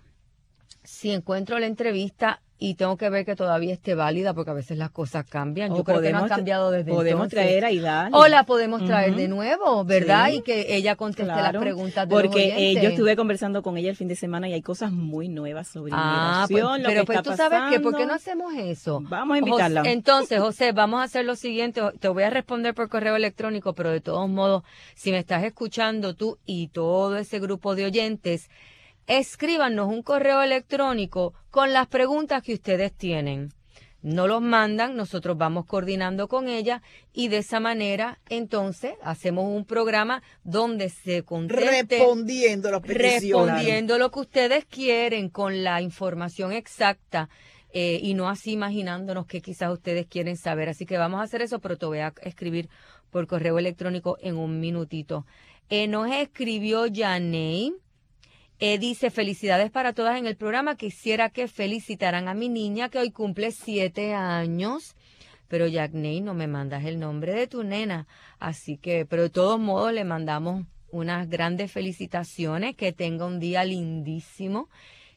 si encuentro la entrevista y tengo que ver que todavía esté válida, porque a veces las cosas cambian. Yo O creo que no han podemos- cambiado desde podemos entonces. traer a Idal. O la podemos traer Ujú. de nuevo, ¿verdad? Sí. Y que ella conteste Claro, las preguntas de los porque eh, oyentes. yo estuve conversando con ella el fin de semana y hay cosas muy nuevas sobre Ah, pues, inmigración, lo pero que pues está tú sabes que, ¿por qué pasando. no hacemos eso? Vamos a invitarla. José, entonces, José, vamos a hacer lo siguiente. Te voy a responder por correo electrónico, pero de todos modos, si me estás escuchando tú y todo ese grupo de oyentes, escríbanos un correo electrónico con las preguntas que ustedes tienen. No los mandan, nosotros vamos coordinando con ella y de esa manera, entonces, hacemos un programa donde se conteste Respondiendo las peticiones. respondiendo lo que ustedes quieren con la información exacta eh, y no así imaginándonos que quizás ustedes quieren saber. Así que vamos a hacer eso, pero te voy a escribir por correo electrónico en un minutito. Eh, nos escribió Yanei. Eh, dice, felicidades para todas en el programa. Quisiera que felicitaran a mi niña que hoy cumple siete años. Pero Yanei, no me mandas el nombre de tu nena. Así que, pero de todos modos le mandamos unas grandes felicitaciones. Que tenga un día lindísimo.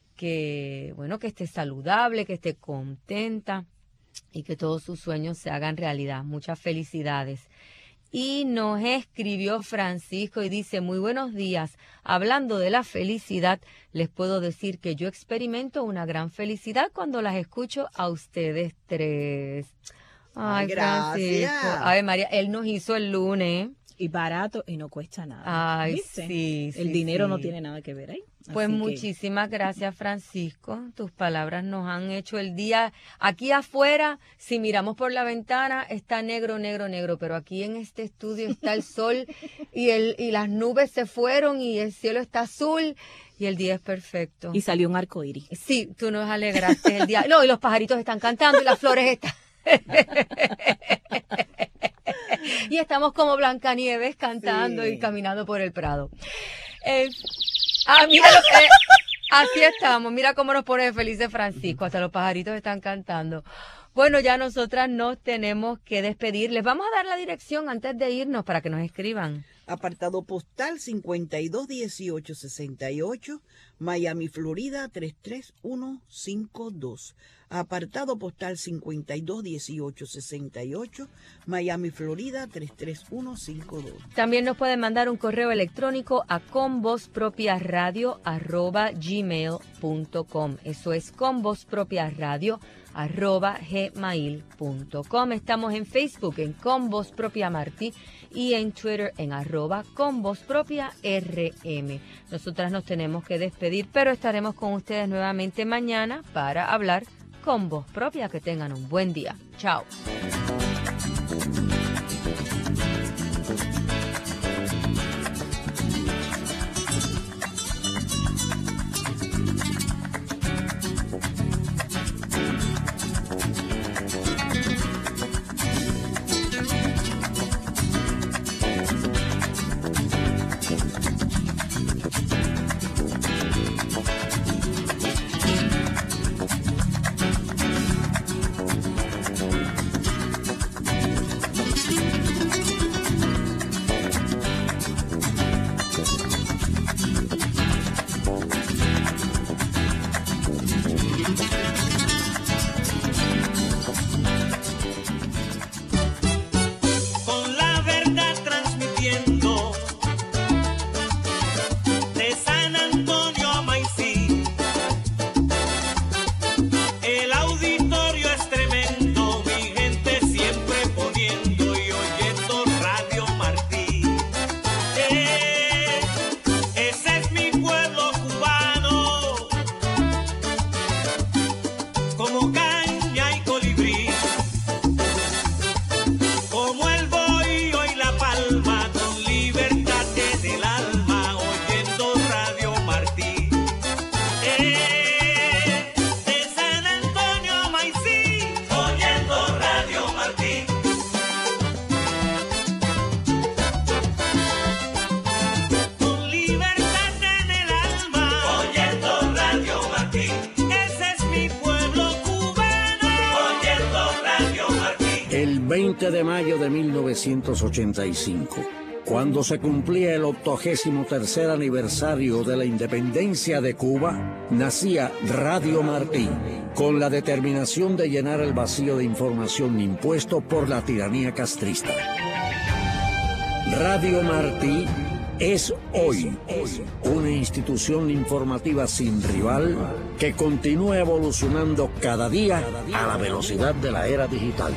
Que, bueno, que esté saludable, que esté contenta y que todos sus sueños se hagan realidad. Muchas felicidades. Y nos escribió Francisco y dice, muy buenos días. Hablando de la felicidad, les puedo decir que yo experimento una gran felicidad cuando las escucho a ustedes tres. Ay, Ay, gracias. Francisco. Ay, María, él nos hizo el lunes. Y barato y no cuesta nada. Ay, ¿Viste? sí, El sí, dinero sí. no tiene nada que ver ahí. Pues Así que- muchísimas gracias, Francisco. Tus palabras nos han hecho el día. Aquí afuera, si miramos por la ventana, está negro, negro, negro, pero aquí en este estudio está el sol y, el, y las nubes se fueron y el cielo está azul y el día es perfecto. Y salió un arco iris. Sí, tú nos alegraste el día. No, y los pajaritos están cantando y las flores están. Y estamos como Blancanieves cantando sí. y caminando por el Prado. Eh, ah, mira lo que... Así estamos, mira cómo nos pone felices Francisco, hasta los pajaritos están cantando. Bueno, ya nosotras nos tenemos que despedir. Les vamos a dar la dirección antes de irnos para que nos escriban. Apartado postal cincuenta y dos dieciocho sesenta y ocho, Miami, Florida tres tres uno cinco dos. Apartado postal cincuenta y dos dieciocho sesenta y ocho, Miami, Florida tres tres uno cinco dos. También nos pueden mandar un correo electrónico a convozpropiaradio arroba gmail punto com. Eso es convozpropiaradio arroba gmail punto com. Estamos en Facebook en Con Voz Propia Martí y en Twitter en arroba Con Voz Propia R M. Nosotras nos tenemos que despedir, pero estaremos con ustedes nuevamente mañana para hablar con voz propia. Que tengan un buen día. Chao. veinte de mayo de mil novecientos ochenta y cinco, cuando se cumplía el octogésimo tercer aniversario de la independencia de Cuba, nacía Radio Martí, con la determinación de llenar el vacío de información impuesto por la tiranía castrista. Radio Martí es hoy una institución informativa sin rival que continúa evolucionando cada día a la velocidad de la era digital.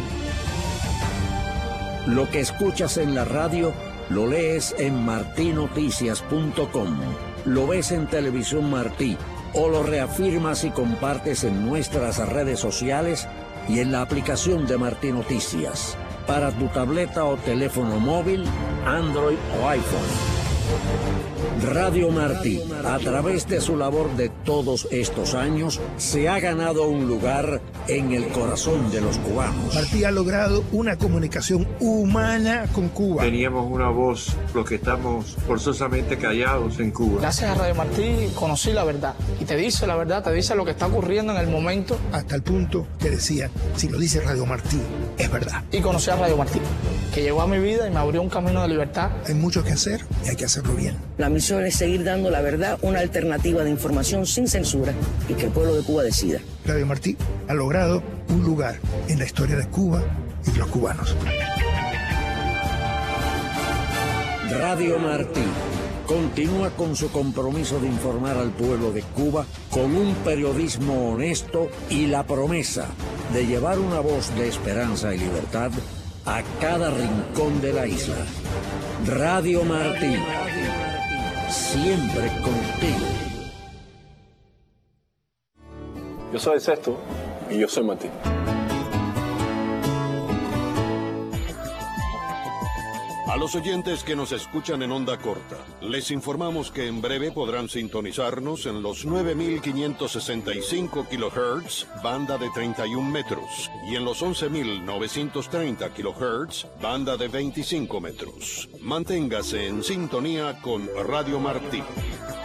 Lo que escuchas en la radio lo lees en martí noticias punto com, lo ves en Televisión Martí o lo reafirmas y compartes en nuestras redes sociales y en la aplicación de Martí Noticias para tu tableta o teléfono móvil, Android o iPhone. Radio Martí, a través de su labor de todos estos años, se ha ganado un lugar en el corazón de los cubanos. Martí ha logrado una comunicación humana con Cuba. Teníamos una voz, los que estamos forzosamente callados en Cuba. Gracias a Radio Martí conocí la verdad. Y te dice la verdad, te dice lo que está ocurriendo en el momento. Hasta el punto que decía, si lo dice Radio Martí, es verdad. Y conocí a Radio Martí, que llegó a mi vida y me abrió un camino de libertad. Hay mucho que hacer y hay que hacerlo bien. La misión es seguir dando la verdad, una alternativa de información sin censura y que el pueblo de Cuba decida. Radio Martí ha logrado un lugar en la historia de Cuba y de los cubanos. Radio Martí continúa con su compromiso de informar al pueblo de Cuba con un periodismo honesto y la promesa de llevar una voz de esperanza y libertad a cada rincón de la isla. Radio Martí, siempre contigo. Yo soy Sexto y yo soy Martí. A los oyentes que nos escuchan en onda corta, les informamos que en breve podrán sintonizarnos en los nueve mil quinientos sesenta y cinco kilohertz, banda de treinta y un metros, y en los once mil novecientos treinta kilohertz, banda de veinticinco metros. Manténgase en sintonía con Radio Martí.